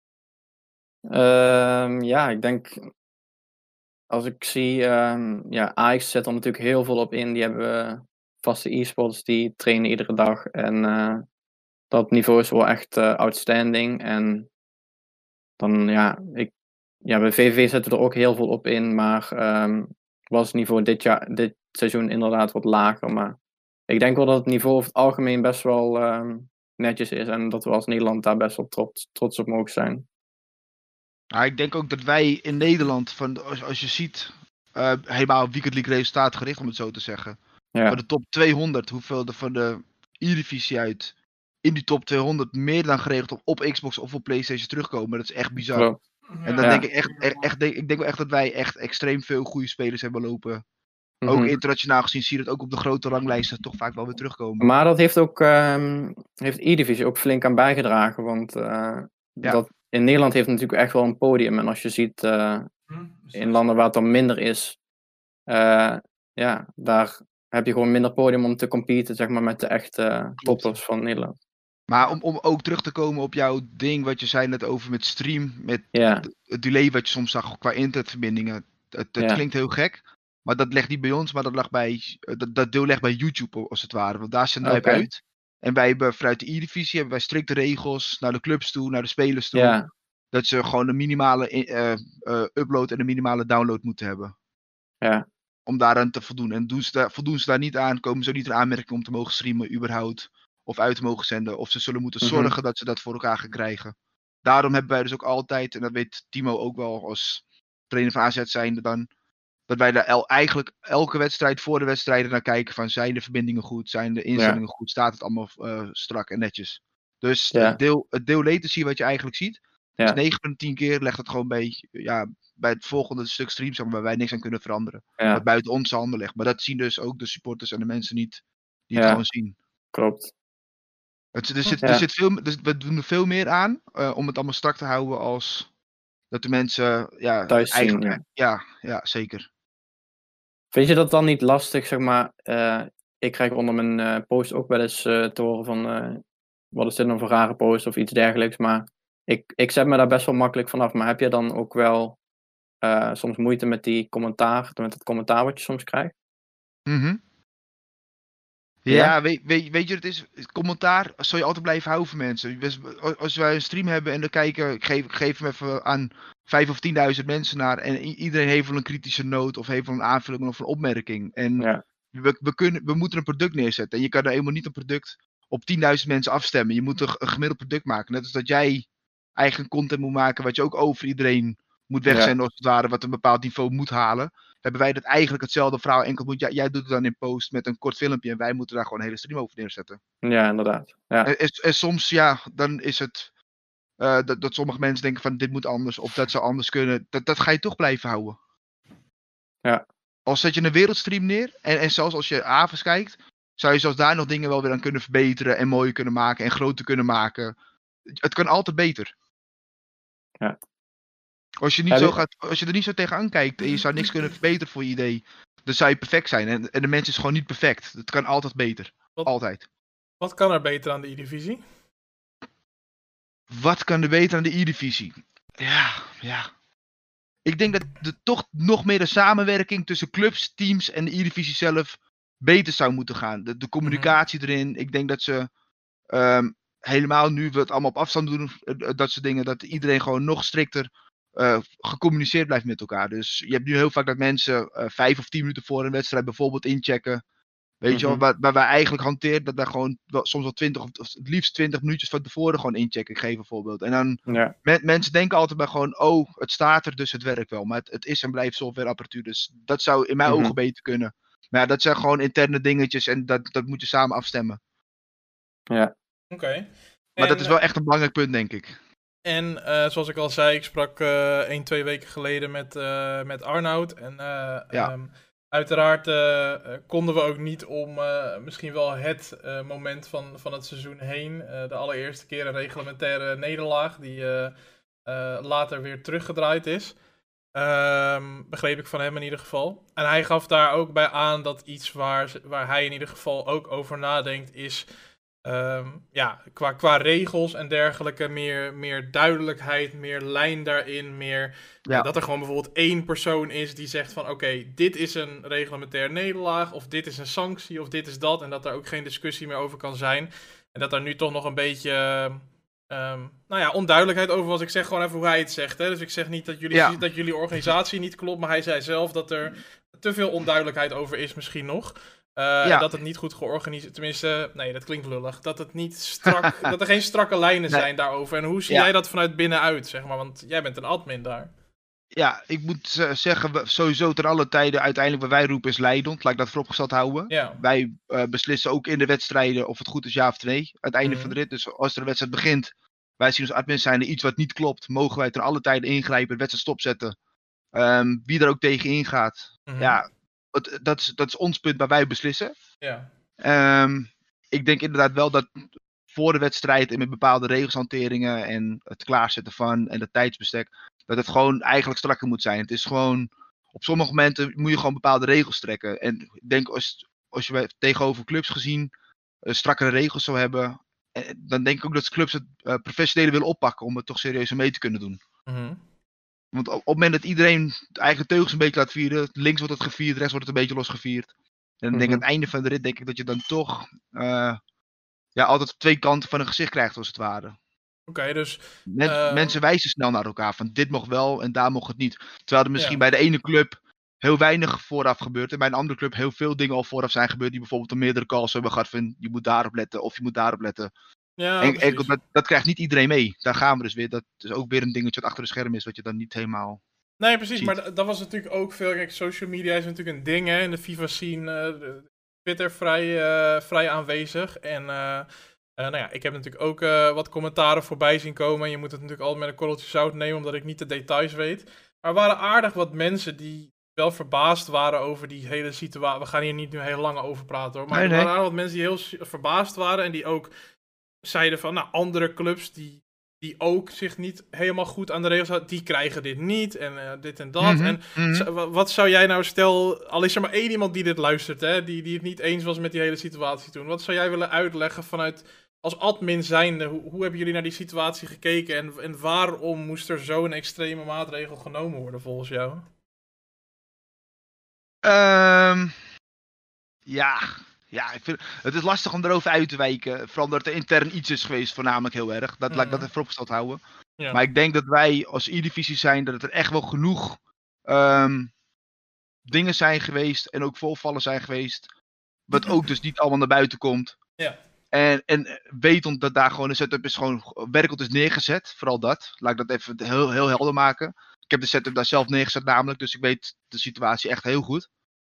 Ik denk, als ik zie, Ajax zet er natuurlijk heel veel op in. Die hebben vaste e-sports, die trainen iedere dag. En dat niveau is wel echt outstanding. En dan, bij VVV zetten we er ook heel veel op in, maar was het niveau dit seizoen inderdaad wat lager. Maar ik denk wel dat het niveau over het algemeen best wel netjes is en dat we als Nederland daar best wel trots op mogen zijn. Nou, ik denk ook dat wij in Nederland, als je ziet, helemaal Weekend League resultaat gericht, om het zo te zeggen. Ja. Voor de top 200, hoeveel er van de E-divisie uit in die top 200 meer dan geregeld op Xbox of op PlayStation terugkomen. Dat is echt bizar. Klopt. En dan denk ik ik denk wel echt dat wij echt extreem veel goede spelers hebben lopen. Ook internationaal gezien zie je dat ook op de grote ranglijsten toch vaak wel weer terugkomen. Maar dat heeft ook heeft E-divisie ook flink aan bijgedragen, want dat in Nederland heeft natuurlijk echt wel een podium. En als je ziet in landen waar het dan minder is, daar heb je gewoon minder podium om te competen, zeg maar, met de echte toppers van Nederland. Maar om ook terug te komen op jouw ding, wat je zei net over met stream, met het delay wat je soms zag qua internetverbindingen. Het klinkt heel gek, maar dat ligt niet bij ons, maar dat deel ligt bij YouTube als het ware. Want daar zenden wij uit. En wij hebben vanuit de E-divisie hebben wij strikte regels naar de clubs toe, naar de spelers toe. Ja. Dat ze gewoon een minimale upload en een minimale download moeten hebben. Ja. Om daaraan te voldoen. En voldoen ze daar niet aan, komen ze niet in aanmerking om te mogen streamen überhaupt. Of uit te mogen zenden. Of ze zullen moeten zorgen dat ze dat voor elkaar gaan krijgen. Daarom hebben wij dus ook altijd, en dat weet Timo ook wel als trainer van AZ zijnde dan, dat wij daar eigenlijk elke wedstrijd voor de wedstrijden naar kijken van zijn de verbindingen goed, zijn de instellingen goed, staat het allemaal strak en netjes. Dus het deel latency wat je eigenlijk ziet, dus 9 van de 10 keer legt het gewoon bij het volgende stuk stream, zeg maar, waar wij niks aan kunnen veranderen. Wat buiten onze handen ligt. Maar dat zien dus ook de supporters en de mensen niet die het gewoon zien. Klopt. We doen er veel meer aan om het allemaal strak te houden als dat de mensen thuis zien. Ja, zeker. Vind je dat dan niet lastig, zeg maar? Ik krijg onder mijn post ook wel eens te horen van wat is dit nou voor rare post of iets dergelijks. Maar ik zet me daar best wel makkelijk vanaf. Maar heb je dan ook wel soms moeite met het commentaar wat je soms krijgt? Ja, weet je, het is commentaar zal je altijd blijven houden voor mensen. Als wij een stream hebben en dan kijken, ik geef hem even aan 5.000 of 10.000 mensen naar en iedereen heeft wel een kritische noot of heeft wel een aanvulling of een opmerking. En we moeten een product neerzetten en je kan er helemaal niet een product op 10.000 mensen afstemmen. Je moet een gemiddeld product maken. Net als dat jij eigen content moet maken wat je ook over iedereen moet wegzenden als het ware, wat een bepaald niveau moet halen. Hebben wij dat eigenlijk hetzelfde verhaal, enkel jij doet het dan in post met een kort filmpje en wij moeten daar gewoon een hele stream over neerzetten. Ja, inderdaad. Ja. En soms, dan is het dat sommige mensen denken van dit moet anders of dat zou anders kunnen. Dat ga je toch blijven houden. Ja. Als zet je een wereldstream neer en zelfs als je avonds kijkt, zou je zelfs daar nog dingen wel weer aan kunnen verbeteren en mooier kunnen maken en groter kunnen maken. Het kan altijd beter. Ja. Als je er niet zo tegenaan kijkt en je zou niks kunnen verbeteren voor je idee, dan zou je perfect zijn. En de mens is gewoon niet perfect. Het kan altijd beter. Altijd. Wat kan er beter aan de E-divisie? Wat kan er beter aan de E-divisie? Ja. Ik denk dat toch nog meer de samenwerking tussen clubs, teams en de E-divisie zelf beter zou moeten gaan. De communicatie erin. Ik denk dat ze helemaal nu we het allemaal op afstand doen, dat soort dingen, dat iedereen gewoon nog strikter gecommuniceerd blijft met elkaar. Dus je hebt nu heel vaak dat mensen 5 of 10 minuten voor een wedstrijd bijvoorbeeld inchecken. Weet je wel, waar wij eigenlijk hanteren dat daar gewoon soms wel 20 of het liefst 20 minuutjes van tevoren gewoon inchecken. Ik geef een voorbeeld. En dan mensen denken altijd maar gewoon, het staat er, dus het werkt wel. Maar het is en blijft softwareapparatuur. Dus dat zou in mijn ogen beter kunnen. Maar dat zijn gewoon interne dingetjes en dat moet je samen afstemmen. Ja. Oké. Maar dat is wel echt een belangrijk punt, denk ik. En zoals ik al zei, ik sprak 1-2 weken geleden met Arnoud. En uiteraard konden we ook niet om misschien wel het moment van het seizoen heen. De allereerste keer een reglementaire nederlaag die later weer teruggedraaid is. Begreep ik van hem in ieder geval. En hij gaf daar ook bij aan dat iets waar hij in ieder geval ook over nadenkt is qua regels en dergelijke meer duidelijkheid, meer lijn daarin, meer dat er gewoon bijvoorbeeld 1 persoon is die zegt van oké, dit is een reglementair nederlaag of dit is een sanctie of dit is dat en dat er ook geen discussie meer over kan zijn. En dat er nu toch nog een beetje onduidelijkheid over wat ik zeg, gewoon even hoe hij het zegt. Hè? Dus ik zeg niet dat jullie organisatie niet klopt, maar hij zei zelf dat er te veel onduidelijkheid over is misschien nog. Dat het niet goed georganiseerd, tenminste, nee, dat klinkt lullig. Dat het niet strak, dat er geen strakke lijnen zijn daarover. En hoe zie jij dat vanuit binnenuit, zeg maar? Want jij bent een admin daar. Ja, ik moet zeggen, sowieso ter alle tijden uiteindelijk wat wij roepen is leidend. Laat ik dat vooropgesteld houden. Ja. Wij beslissen ook in de wedstrijden of het goed is ja of nee. Aan het einde van de rit. Dus als er een wedstrijd begint, wij zien als admin zijn er iets wat niet klopt. Mogen wij ter alle tijden ingrijpen, de wedstrijd stopzetten. Wie er ook tegen ingaat. Ja, dat is ons punt waar wij beslissen. Ja. Ik denk inderdaad wel dat voor de wedstrijd en met bepaalde regelshanteringen en het klaarzetten van en het tijdsbestek, dat het gewoon eigenlijk strakker moet zijn. Het is gewoon, op sommige momenten moet je gewoon bepaalde regels trekken. En ik denk als je tegenover clubs gezien strakkere regels zou hebben, dan denk ik ook dat clubs het professionele willen oppakken om het toch serieus mee te kunnen doen. Want op het moment dat iedereen de eigen teugels een beetje laat vieren, links wordt het gevierd, rechts wordt het een beetje losgevierd. En dan denk ik aan het einde van de rit denk ik dat je dan toch altijd twee kanten van een gezicht krijgt als het ware. Oké, dus mensen wijzen snel naar elkaar van dit mocht wel en daar mocht het niet. Terwijl er misschien bij de ene club heel weinig vooraf gebeurt en bij een andere club heel veel dingen al vooraf zijn gebeurd die bijvoorbeeld al meerdere calls hebben gehad van je moet daarop letten of je moet daarop letten. Ja, en dat krijgt niet iedereen mee. Daar gaan we dus weer. Dat is ook weer een dingetje wat achter de scherm is wat je dan niet helemaal... Nee, precies, ziet. Maar dat was natuurlijk ook veel. Kijk, social media is natuurlijk een ding, hè. In de FIFA-scene, Twitter vrij aanwezig. En ik heb natuurlijk ook wat commentaren voorbij zien komen. En je moet het natuurlijk altijd met een korreltje zout nemen, omdat ik niet de details weet. Maar er waren aardig wat mensen die wel verbaasd waren over die hele situatie. We gaan hier niet nu heel lang over praten, hoor. Maar er waren aardig wat mensen die heel verbaasd waren en die ook zeiden van, andere clubs die ook zich niet helemaal goed aan de regels houden, die krijgen dit niet en dit en dat. Wat zou jij nou, stel, al is er maar één iemand die dit luistert, hè, die het niet eens was met die hele situatie toen. Wat zou jij willen uitleggen vanuit, als admin zijnde, hoe hebben jullie naar die situatie gekeken en waarom moest er zo'n extreme maatregel genomen worden volgens jou? Ja, ik vind het is lastig om erover uit te wijken. Vooral omdat er intern iets is geweest, voornamelijk heel erg. Laat ik dat even vooropgesteld houden. Ja. Maar ik denk dat wij als E-divisie zijn, dat er echt wel genoeg dingen zijn geweest en ook voorvallen zijn geweest. Wat ook dus niet allemaal naar buiten komt. Ja. En wetend dat daar gewoon een setup is gewoon werkend is neergezet. Vooral dat. Laat ik dat even heel, heel helder maken. Ik heb de setup daar zelf neergezet namelijk, dus ik weet de situatie echt heel goed.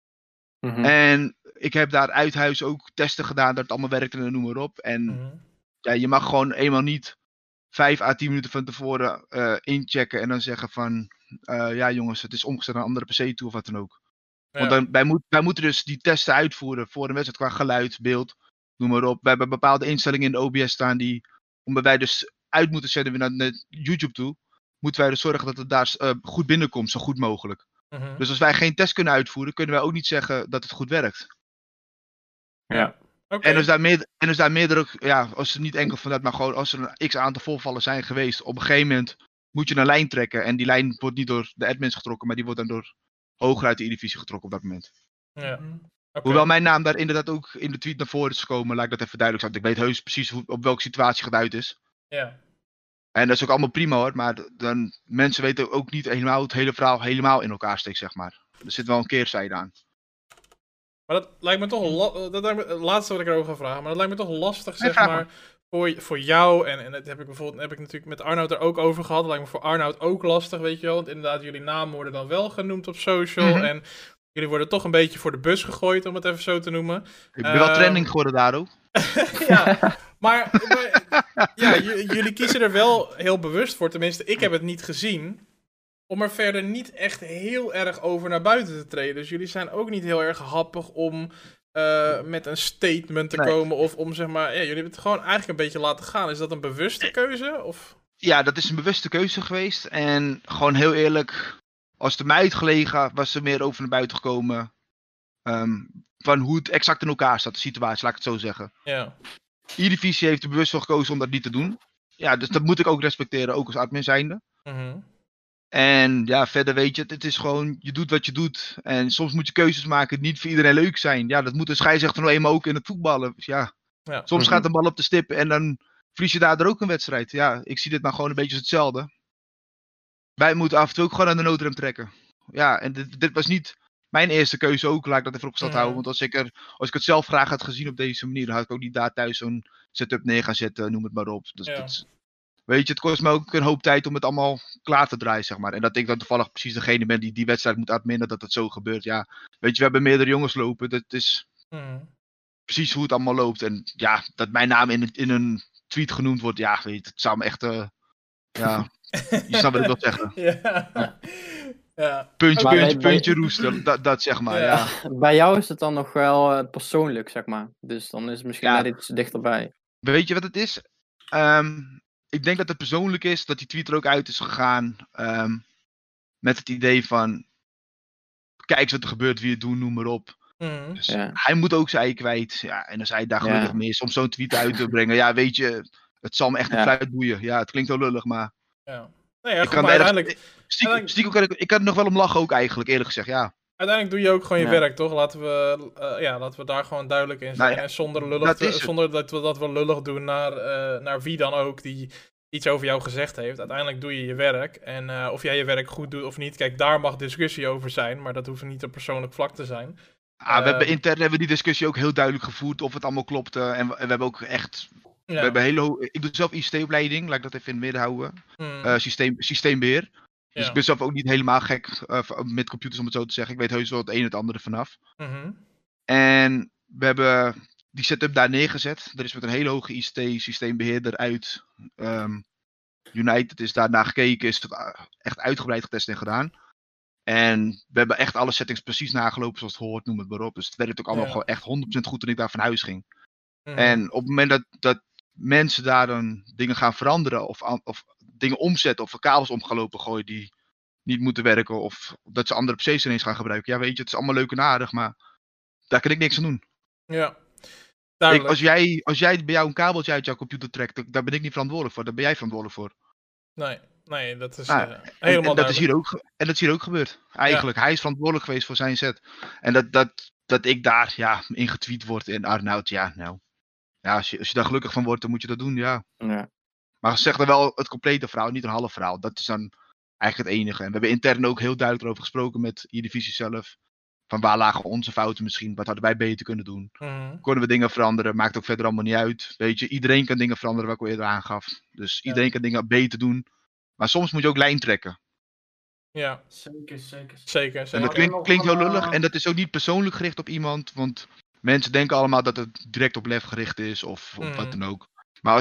En ik heb daar uit huis ook testen gedaan dat het allemaal werkte en noem maar op. En je mag gewoon eenmaal niet 5 à 10 minuten van tevoren inchecken en dan zeggen van jongens, het is omgezet naar een andere PC toe of wat dan ook. Ja. Want wij moeten dus die testen uitvoeren voor een wedstrijd qua geluid, beeld, noem maar op. We hebben bepaalde instellingen in de OBS staan die, omdat wij dus uit moeten zetten naar YouTube toe, moeten wij dus zorgen dat het daar goed binnenkomt, zo goed mogelijk. Dus als wij geen test kunnen uitvoeren, kunnen wij ook niet zeggen dat het goed werkt. Ja. Okay. En als daar meerdere, als er niet enkel van dat, maar gewoon als er een x aantal voorvallen zijn geweest, op een gegeven moment moet je een lijn trekken. En die lijn wordt niet door de admins getrokken, maar die wordt dan door hoger uit de E-divisie getrokken op dat moment. Ja. Okay. Hoewel mijn naam daar inderdaad ook in de tweet naar voren is gekomen, laat ik dat even duidelijk zijn. Ik weet heus precies op welke situatie geduid is. Ja. En dat is ook allemaal prima hoor, maar dan, mensen weten ook niet helemaal het hele verhaal helemaal in elkaar steekt, zeg maar. Er zit wel een keerzijde aan. Maar dat lijkt me toch het laatste wat ik erover ga vragen, maar dat lijkt me toch lastig, zeg maar, voor jou. En dat heb ik natuurlijk met Arnoud er ook over gehad. Dat lijkt me voor Arnoud ook lastig, weet je wel. Want inderdaad, jullie namen worden dan wel genoemd op social. En jullie worden toch een beetje voor de bus gegooid, om het even zo te noemen. Ik ben wel trending geworden daardoor. Ja, maar jullie kiezen er wel heel bewust voor. Tenminste, ik heb het niet gezien. Om er verder niet echt heel erg over naar buiten te treden. Dus jullie zijn ook niet heel erg happig om met een statement te komen. Of om, zeg maar, jullie hebben het gewoon eigenlijk een beetje laten gaan. Is dat een bewuste keuze? Of? Ja, dat is een bewuste keuze geweest. En gewoon heel eerlijk, als het mij had gelegen, was er meer over naar buiten gekomen. Van hoe het exact in elkaar staat, de situatie, laat ik het zo zeggen. Ja. E-divisie heeft er bewust voor gekozen om dat niet te doen. Ja, dus dat moet ik ook respecteren, ook als admin zijnde. En ja, verder weet je, het is gewoon, je doet wat je doet. En soms moet je keuzes maken die niet voor iedereen leuk zijn. Ja, dat moet een scheidsrechter nou eenmaal ook in het voetballen. Dus soms gaat de bal op de stip en dan verlies je daar ook een wedstrijd. Ja, ik zie dit maar gewoon een beetje als hetzelfde. Wij moeten af en toe ook gewoon aan de noodrem trekken. Ja, en dit was niet mijn eerste keuze ook, laat ik dat even opgesteld houden. Want als ik het zelf graag had gezien op deze manier, dan had ik ook niet daar thuis zo'n setup neer gaan zetten, noem het maar op. Dus weet je, het kost me ook een hoop tijd om het allemaal klaar te draaien, zeg maar. En dat ik dan toevallig precies degene ben die wedstrijd moet adminen, dat het zo gebeurt. Ja, weet je, we hebben meerdere jongens lopen, dat is precies hoe het allemaal loopt. En ja, dat mijn naam in een tweet genoemd wordt, ja, weet je, het zou me echt, ja, je snapt wat ik wil zeggen. Ja. Puntje roesten, dat zeg maar, ja. Bij jou is het dan nog wel persoonlijk, zeg maar. Dus dan is het misschien net iets dichterbij. Weet je wat het is? Ik denk dat het persoonlijk is, dat die tweet er ook uit is gegaan. Met het idee van, kijk eens wat er gebeurt, wie het doen, noem maar op. Dus hij moet ook zijn ei kwijt. Ja, en als hij daar gelukkig mee is om zo'n tweet uit te brengen. Ja, weet je, het zal me echt een fluit boeien. Ja, het klinkt wel lullig, maar... Ja. Nee, ja, ik kan uiteindelijk... Stiekem kan ik er nog wel om lachen ook eigenlijk, eerlijk gezegd, ja. Uiteindelijk doe je ook gewoon je werk, toch? Laten we daar gewoon duidelijk in zijn. En zonder dat we lullig doen naar wie dan ook die iets over jou gezegd heeft. Uiteindelijk doe je je werk. En of jij je werk goed doet of niet, kijk, daar mag discussie over zijn. Maar dat hoeft niet op persoonlijk vlak te zijn. Intern hebben we die discussie ook heel duidelijk gevoerd of het allemaal klopte. En we hebben ook echt... We hebben ik doe zelf ICT-opleiding, laat ik dat even in het midden houden. Systeembeheer. Dus ik ben zelf ook niet helemaal gek met computers, om het zo te zeggen. Ik weet heus wel het een en het andere vanaf. En we hebben die setup daar neergezet. Er is met een hele hoge ICT-systeembeheerder uit United is daarna gekeken, is het echt uitgebreid getest en gedaan. En we hebben echt alle settings precies nagelopen zoals het hoort, noem het maar op. Dus het werkt ook allemaal gewoon echt 100% goed toen ik daar van huis ging. En op het moment dat mensen daar dan dingen gaan veranderen of dingen omzetten of kabels om gaan lopen gooien die niet moeten werken of dat ze andere PC's ineens gaan gebruiken. Ja, weet je, het is allemaal leuk en aardig, maar daar kan ik niks aan doen. Ja. Als jij bij jou een kabeltje uit jouw computer trekt, daar ben ik niet verantwoordelijk voor. Daar ben jij verantwoordelijk voor. Nee, dat is helemaal dat is hier ook gebeurd. Eigenlijk, hij is verantwoordelijk geweest voor zijn set. En dat ik daar in getweet word in Arnoud, als je daar gelukkig van wordt, dan moet je dat doen, ja. Maar zeg dan wel het complete verhaal, niet een half verhaal. Dat is dan eigenlijk het enige. En we hebben intern ook heel duidelijk erover gesproken met E-Divisie zelf. Van waar lagen onze fouten misschien? Wat hadden wij beter kunnen doen? Konden we dingen veranderen? Maakt ook verder allemaal niet uit. Weet je, iedereen kan dingen veranderen, wat ik al eerder aangaf. Dus iedereen kan dingen beter doen. Maar soms moet je ook lijn trekken. Ja, zeker. En dat klinkt heel lullig. En dat is ook niet persoonlijk gericht op iemand. Want mensen denken allemaal dat het direct op lef gericht is. Of wat dan ook. Maar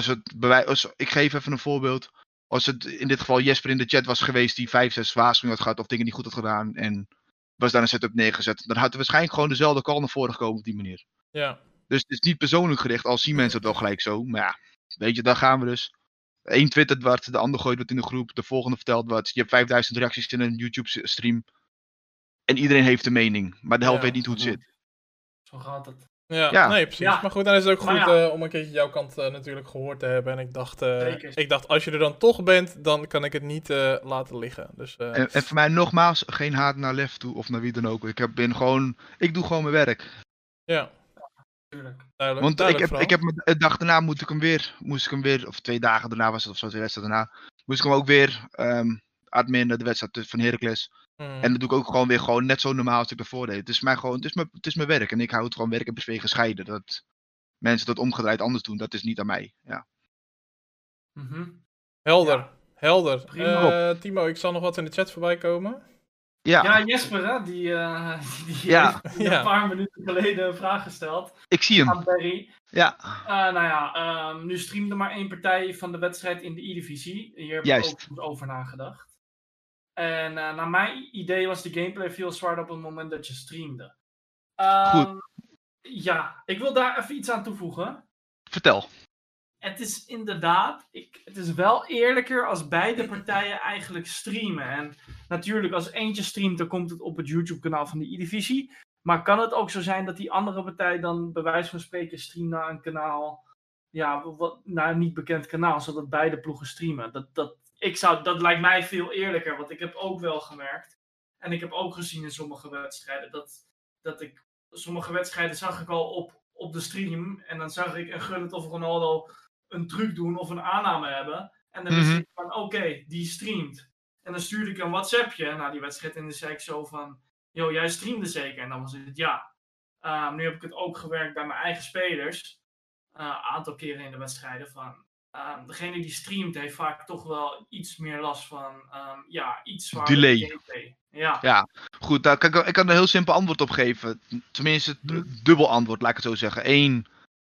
ik geef even een voorbeeld. Als het in dit geval Jesper in de chat was geweest die 5-6 waarschuwingen had gehad of dingen niet goed had gedaan en was daar een setup neergezet, dan had er waarschijnlijk gewoon dezelfde call naar voren gekomen op die manier. Ja. Dus het is niet persoonlijk gericht, al zien mensen het wel gelijk zo. Maar ja, weet je, daar gaan we dus. Eén twittert wat, de ander gooit wat in de groep, de volgende vertelt wat. Je hebt 5000 reacties in een YouTube stream. En iedereen heeft een mening, maar de helft weet niet hoe het zit. Zo gaat het. Ja, nee, precies. Ja. Maar goed, dan is het ook goed om een keertje jouw kant natuurlijk gehoord te hebben. En ik dacht, als je er dan toch bent, dan kan ik het niet laten liggen. Dus, en voor mij nogmaals, geen haat naar Lef toe of naar wie dan ook. Ik doe gewoon mijn werk. Ja, tuurlijk. Want ik heb de dag daarna moest ik hem weer, of 2 dagen daarna was het of zo, 2 wedstrijden daarna, moest ik hem ook weer adminen de wedstrijd van Heracles. En dat doe ik ook gewoon net zo normaal als ik ervoor deed. Het is mij gewoon, het is mijn werk. En ik hou het gewoon werk en privé gescheiden. Dat mensen dat omgedraaid anders doen, dat is niet aan mij. Ja. Helder. Timo, ik zal nog wat in de chat voorbij komen. Ja, Jesper, hè, die heeft een paar minuten geleden een vraag gesteld. Ik zie hem. Aan Barry. Ja. Nu streamde maar 1 partij van de wedstrijd in de E-divisie. Hier heb ik ook goed over nagedacht. En naar mijn idee was de gameplay veel zwaarder op het moment dat je streamde. Goed. Ja, ik wil daar even iets aan toevoegen. Vertel. Het is inderdaad, het is wel eerlijker als beide partijen eigenlijk streamen. En natuurlijk, als eentje streamt, dan komt het op het YouTube-kanaal van de E-divisie. Maar kan het ook zo zijn dat die andere partij dan bij wijze van spreken streamt naar een kanaal, naar een niet bekend kanaal, zodat beide ploegen streamen? Dat lijkt mij veel eerlijker, want ik heb ook wel gemerkt. En ik heb ook gezien in sommige wedstrijden sommige wedstrijden zag ik al op de stream. En dan zag ik een Gullit of Ronaldo een truc doen of een aanname hebben. En dan wist ik van, oké, die streamt. En dan stuurde ik een WhatsAppje naar die wedstrijd en dan zei ik zo van, yo, jij streamde zeker? En dan was het ja. Nu heb ik het ook gewerkt bij mijn eigen spelers. Aantal keren in de wedstrijden van, degene die streamt heeft vaak toch wel iets meer last van, iets zwaarder delay. gameplay. Ja, goed, daar kan ik kan er een heel simpel antwoord op geven. Tenminste, dubbel antwoord, laat ik het zo zeggen. 1,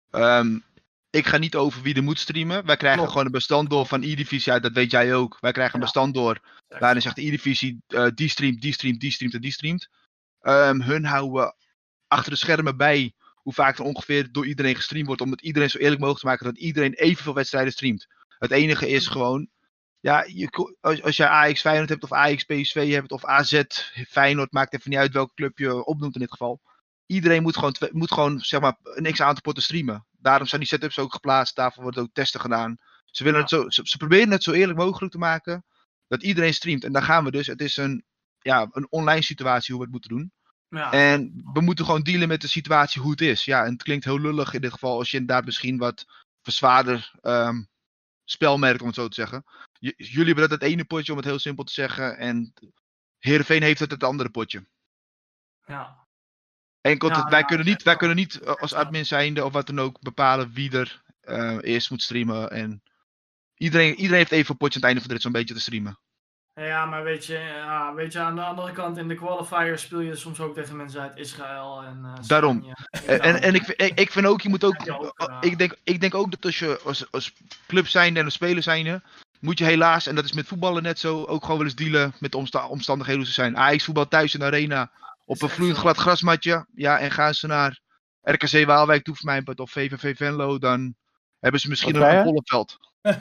ik ga niet over wie er moet streamen. Wij krijgen gewoon een bestand door van E-Divisie uit, dat weet jij ook. Wij krijgen een bestand door, waarin zegt de E-Divisie, die streamt, die streamt, die streamt en die streamt. Hun houden achter de schermen bij hoe vaak er ongeveer door iedereen gestreamd wordt, om het iedereen zo eerlijk mogelijk te maken dat iedereen evenveel wedstrijden streamt. Het enige is gewoon, ja, als je Ajax Feyenoord hebt, of Ajax PSV hebt, of AZ Feyenoord, maakt even niet uit welke club je opnoemt in dit geval. Iedereen moet gewoon zeg maar, een x-aantal potten streamen. Daarom zijn die setups ook geplaatst, daarvoor worden ook testen gedaan. Ze proberen het zo eerlijk mogelijk te maken, dat iedereen streamt. En daar gaan we dus. Het is een online situatie hoe we het moeten doen. Ja. En we moeten gewoon dealen met de situatie hoe het is. Ja, en het klinkt heel lullig in dit geval als je inderdaad misschien wat verzwaarder spel merkt, om het zo te zeggen. Jullie hebben dat het ene potje, om het heel simpel te zeggen. En Heerenveen heeft het andere potje. Ja. Enkel wij kunnen niet als admin zijnde of wat dan ook bepalen wie er eerst moet streamen. En iedereen heeft even een potje aan het einde van de rit zo'n beetje te streamen. Ja, maar weet je, aan de andere kant in de qualifiers speel je soms ook tegen mensen uit Israël en daarom. En ik vind ook, je moet ook, ik denk ook dat als je als club zijnde en als speler zijnde, moet je helaas, en dat is met voetballen net zo, ook gewoon wel eens dealen met de omstandigheden hoe ze zijn. Ajax voetbal thuis in de arena, op een vloeiend glad grasmatje, ja, en gaan ze naar RKC Waalwijk toe voor mij, of VVV Venlo, dan hebben ze misschien een Pollenveld.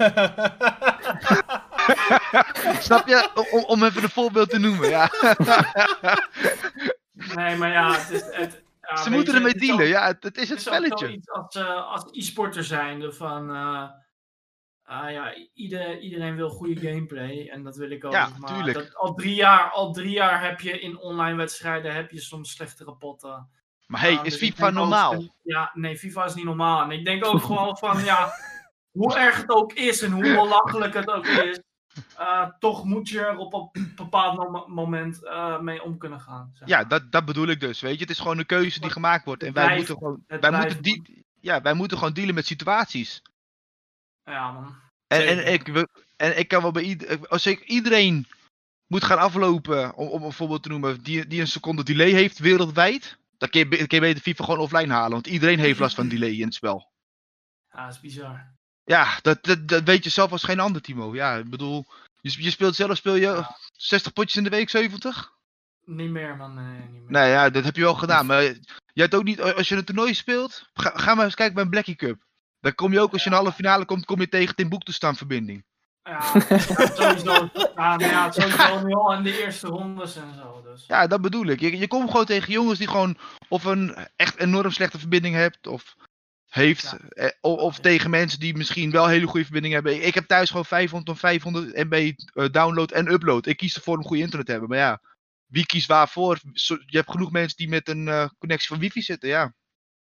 Snap je? Om even een voorbeeld te noemen, ja. Nee, maar ja, ze moeten ermee dealen, het is het spelletje. Het is ook zoiets als e-sporter zijnde van, iedereen wil goede gameplay en dat wil ik ook. Ja, maar tuurlijk. Al drie jaar heb je in online wedstrijden soms slechtere potten. Maar hey, is dus FIFA normaal? Nee, FIFA is niet normaal. En ik denk ook gewoon van, hoe erg het ook is en hoe belachelijk het ook is, toch moet je er op een bepaald moment mee om kunnen gaan. Zeg maar. Ja, dat bedoel ik dus, weet je. Het is gewoon een keuze die gemaakt wordt. En wij moeten gewoon dealen met situaties. Ja, man. En ik kan wel bij als iedereen moet gaan aflopen, om een voorbeeld te noemen, die een seconde delay heeft wereldwijd, dan kun je beter FIFA gewoon offline halen. Want iedereen heeft last van delay in het spel. Ja, dat is bizar. Ja, dat weet je zelf als geen ander, Timo. Ja, ik bedoel, je speelt 60 potjes in de week, 70? Niet meer, man. Nee, niet meer. Nee, ja, dat heb je wel gedaan. Maar je hebt ook niet, als je een toernooi speelt, ga maar eens kijken bij een Blackie Cup. Dan kom je ook, als je in de halve finale komt, kom je tegen Timbuktu verbinding. Ja, sowieso. Sowieso nu al in de eerste rondes en zo. Dus. Ja, dat bedoel ik. Je komt gewoon tegen jongens die gewoon of een echt enorm slechte verbinding hebt, of tegen mensen die misschien wel een hele goede verbinding hebben. Ik heb thuis gewoon 500 MB download en upload. Ik kies ervoor om goede internet te hebben. Maar ja, wie kiest waarvoor? Je hebt genoeg mensen die met een connectie van wifi zitten, ja.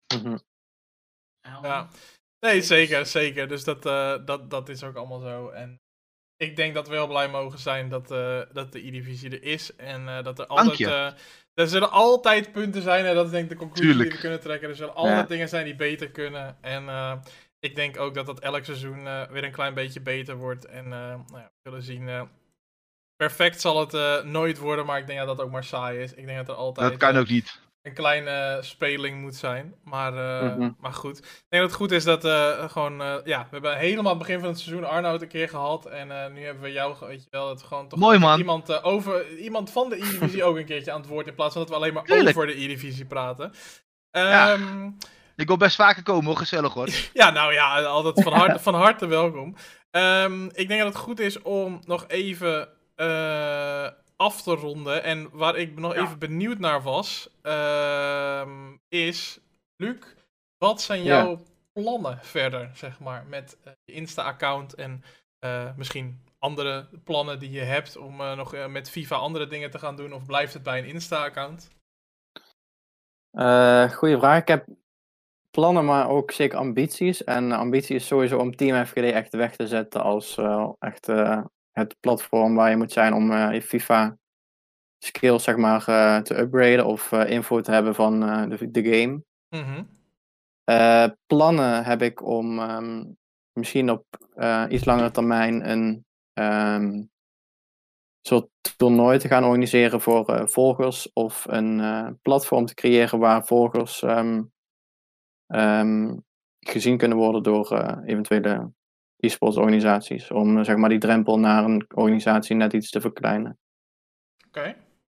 Ja. Nee, zeker. Dus dat is ook allemaal zo. En ik denk dat we heel blij mogen zijn dat de E-Divisie er is. En dat er altijd... er zullen altijd punten zijn, en dat is denk ik de conclusie die we kunnen trekken. Er zullen altijd dingen zijn die beter kunnen. En ik denk ook dat elk seizoen weer een klein beetje beter wordt. En we zullen zien. Perfect zal het nooit worden, maar ik denk dat dat ook maar saai is. Ik denk dat er altijd... Dat kan ook niet. Een kleine speling moet zijn. Maar goed. Ik denk dat het goed is dat we hebben helemaal aan het begin van het seizoen Arnoud een keer gehad. En nu hebben we jou, weet je wel, het gewoon toch... Mooi, man. Iemand van de E-Divisie ook een keertje aan het woord. In plaats van dat we alleen maar over de E-Divisie praten. Ik wil best vaker komen, hoor. Gezellig, hoor. Ja, nou ja, altijd van harte welkom. Ik denk dat het goed is om nog even... af te ronden. En waar ik nog even benieuwd naar was, is, Luc, wat zijn jouw plannen verder, zeg maar, met je Insta-account en misschien andere plannen die je hebt om nog met FIFA andere dingen te gaan doen, of blijft het bij een Insta-account? Goeie vraag. Ik heb plannen, maar ook zeker ambities. En ambitie is sowieso om Team FGD echt weg te zetten als echt het platform waar je moet zijn om je FIFA skills zeg maar te upgraden of info te hebben van de game. Plannen heb ik om misschien op iets langere termijn een soort toernooi te gaan organiseren voor volgers of een platform te creëren waar volgers gezien kunnen worden door eventuele e-sports organisaties. Om zeg maar die drempel naar een organisatie net iets te verkleinen. Oké.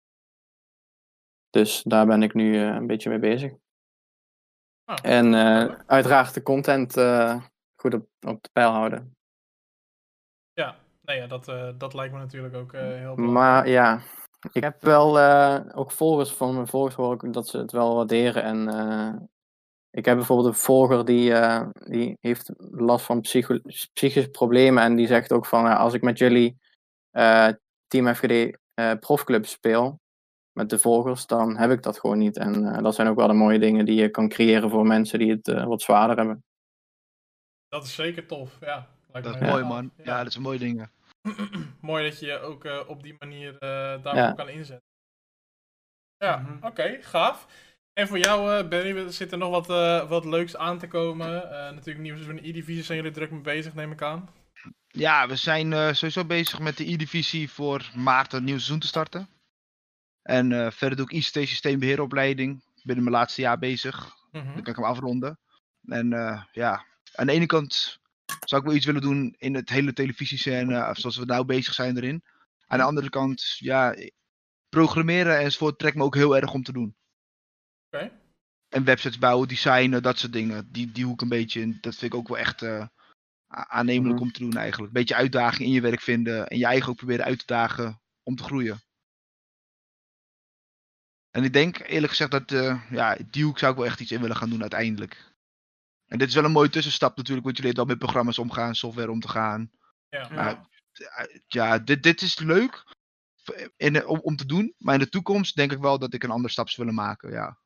Dus daar ben ik nu een beetje mee bezig. Oh, en uiteraard de content goed op de peil houden. Ja, nou ja, dat lijkt me natuurlijk ook heel belangrijk. Maar ja, ik heb wel ook volgers van mijn volgers hoor ik dat ze het wel waarderen. En ik heb bijvoorbeeld een volger die heeft last van psychische problemen. En die zegt ook van als ik met jullie Team FGD profclub speel, met de volgers, dan heb ik dat gewoon niet. En dat zijn ook wel de mooie dingen die je kan creëren voor mensen die het wat zwaarder hebben. Dat is zeker tof, ja. Dat is mooi, man. Ja, dat zijn mooie dingen. Mooi dat je je ook op die manier daarvoor kan inzetten. Ja, oké, gaaf. En voor jou, Benny, zit er nog wat leuks aan te komen? Natuurlijk nieuw seizoen E-Divisie, zijn jullie druk mee bezig, neem ik aan? Ja, we zijn sowieso bezig met de E-Divisie voor maart een nieuw seizoen te starten. En verder doe ik ICT-systeembeheeropleiding. Binnen mijn laatste jaar bezig. Dan kan ik hem afronden. En ja, aan de ene kant zou ik wel iets willen doen in het hele televisiescène, zoals we nou bezig zijn erin. Aan de andere kant, ja, programmeren enzovoort trekt me ook heel erg om te doen. Oké. En websites bouwen, designen, dat soort dingen. Die hoek een beetje in. Dat vind ik ook wel echt aannemelijk om te doen eigenlijk. Een beetje uitdaging in je werk vinden. En je eigen ook proberen uit te dagen om te groeien. En ik denk eerlijk gezegd dat die hoek zou ik wel echt iets in willen gaan doen uiteindelijk. En dit is wel een mooie tussenstap natuurlijk. Want je leert wel met programma's omgaan, software om te gaan. Ja, dit is leuk om te doen. Maar in de toekomst denk ik wel dat ik een andere stap zou willen maken, ja.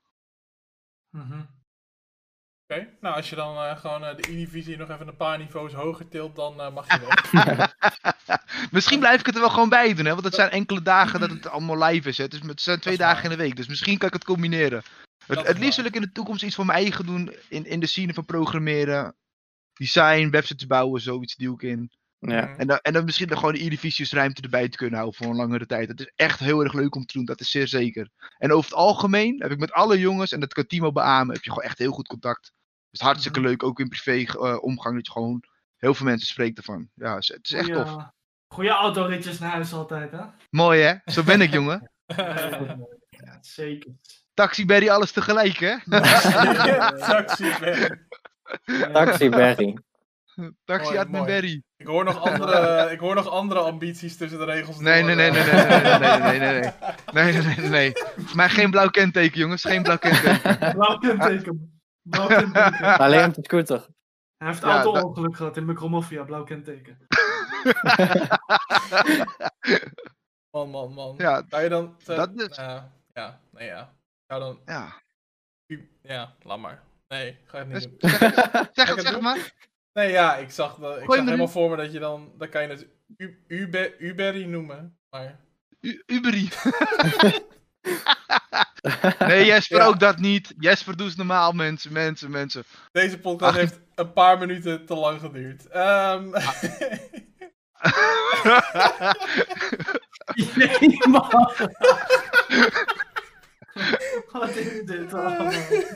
Oké, nou als je dan gewoon de E-Divisie nog even een paar niveaus hoger tilt, dan mag je weg. Misschien blijf ik het er wel gewoon bij doen, hè? Want het zijn enkele dagen dat het allemaal live is. Hè? Het zijn 2 dagen in de week, dus misschien kan ik het combineren. Het liefst wil ik in de toekomst iets voor mijn eigen doen in de scene van programmeren, design, websites bouwen, zoiets duw ik in. Ja. En dan misschien gewoon de E-Divisies ruimte erbij te kunnen houden voor een langere tijd. Het is echt heel erg leuk om te doen, dat is zeer zeker. En over het algemeen heb ik met alle jongens, en dat kan Timo beamen, heb je gewoon echt heel goed contact. Het is hartstikke leuk, ook in privé omgang, dat je gewoon heel veel mensen spreekt ervan. Ja, het is echt tof. Goeie autoritjes naar huis altijd, hè? Mooi, hè? Zo ben ik, jongen. Ja, zeker. Taxi Berry, alles tegelijk, hè? Taxi Berry. Taxi Berry. Taxi Admin Berry. Ik hoor nog andere ambities tussen de regels. Nee. Voor mij geen blauw kenteken, jongens. Geen blauw kenteken. Blauw kenteken. Alleen op de scooter. Hij heeft auto-ongeluk gehad in Micromafia, blauw kenteken. Man. Ja, kan je dan... dat dus. Zou dan... Ja. Ja, laat maar. Nee, ga je het niet doen. Zeg het maar. Nee, ja, ik zag helemaal voor me dat je dan kan je het Uberry noemen, maar... Uberie. Nee, Jesper, ook dat niet. Jesper, doe eens normaal, mensen. Deze podcast heeft een paar minuten te lang geduurd. Nee, man. Wat is dit allemaal?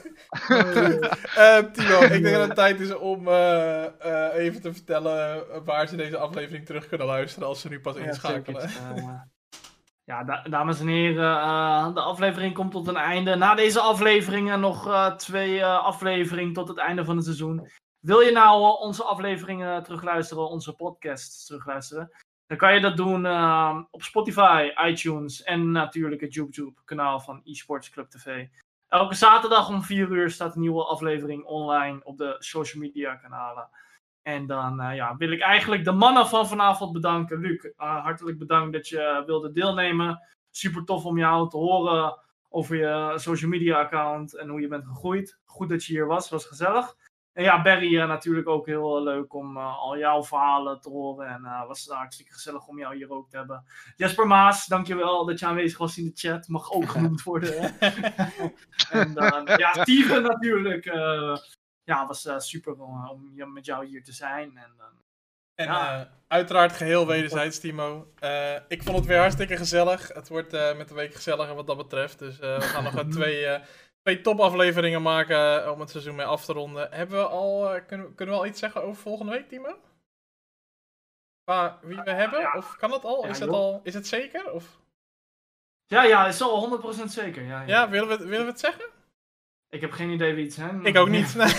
Timo, ik denk dat het tijd is om even te vertellen waar ze deze aflevering terug kunnen luisteren als ze nu pas inschakelen. Ja, dames en heren, de aflevering komt tot een einde. Na deze afleveringen nog 2 afleveringen tot het einde van het seizoen. Wil je nou onze afleveringen terugluisteren, onze podcasts terugluisteren? Dan kan je dat doen op Spotify, iTunes en natuurlijk het YouTube-kanaal van eSports Club TV. Elke zaterdag om 4 uur staat een nieuwe aflevering online op de social media kanalen. En dan wil ik eigenlijk de mannen van vanavond bedanken. Luc, hartelijk bedankt dat je wilde deelnemen. Super tof om jou te horen over je social media account en hoe je bent gegroeid. Goed dat je hier was gezellig. En ja, Barry, natuurlijk ook heel leuk om al jouw verhalen te horen. En was hartstikke gezellig om jou hier ook te hebben. Jesper Maas, dankjewel dat je aanwezig was in de chat. Mag ook genoemd worden. En ja, Steven natuurlijk. Was super om met jou hier te zijn. En uiteraard geheel wederzijds, Timo. Ik vond het weer hartstikke gezellig. Het wordt met de week gezelliger wat dat betreft. Dus we gaan nog twee topafleveringen maken om het seizoen mee af te ronden. Hebben we al, kunnen we al iets zeggen over volgende week, Timo? Qua wie we hebben? Ja. Of kan het al? Is het zeker? Of? Ja, het is al 100% zeker. Ja, willen we het zeggen? Ik heb geen idee wie het zijn. Ik ook niet. Nee.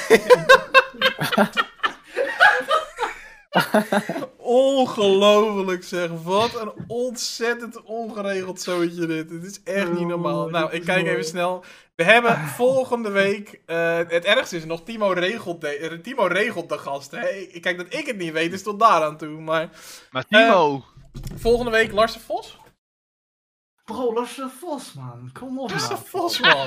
Ongelooflijk zeg. Wat een ontzettend ongeregeld zootje dit. Het is echt niet normaal. Nou, ik kijk even snel. We hebben volgende week... het ergste is nog, Timo regelt de gasten. Kijk, dat ik het niet weet is tot daaraan toe. Maar Timo... volgende week Lars de Vos? Bro, Lars de Vos, man. Kom op, Lars de Vos, man.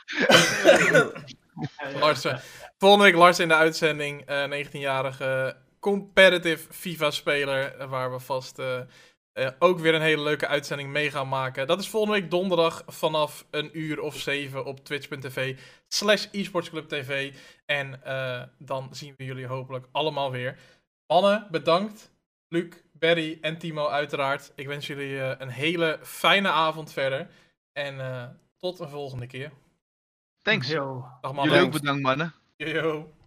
Volgende week Lars in de uitzending. 19-jarige... competitive FIFA-speler, waar we vast ook weer een hele leuke uitzending mee gaan maken. Dat is volgende week donderdag vanaf 7:00 op twitch.tv/esportsclubtv. En dan zien we jullie hopelijk allemaal weer. Mannen, bedankt. Luc, Barry en Timo uiteraard. Ik wens jullie een hele fijne avond verder. En tot een volgende keer. Thanks. Yo. Dag mannen. Jullie ook bedankt, mannen. Yo.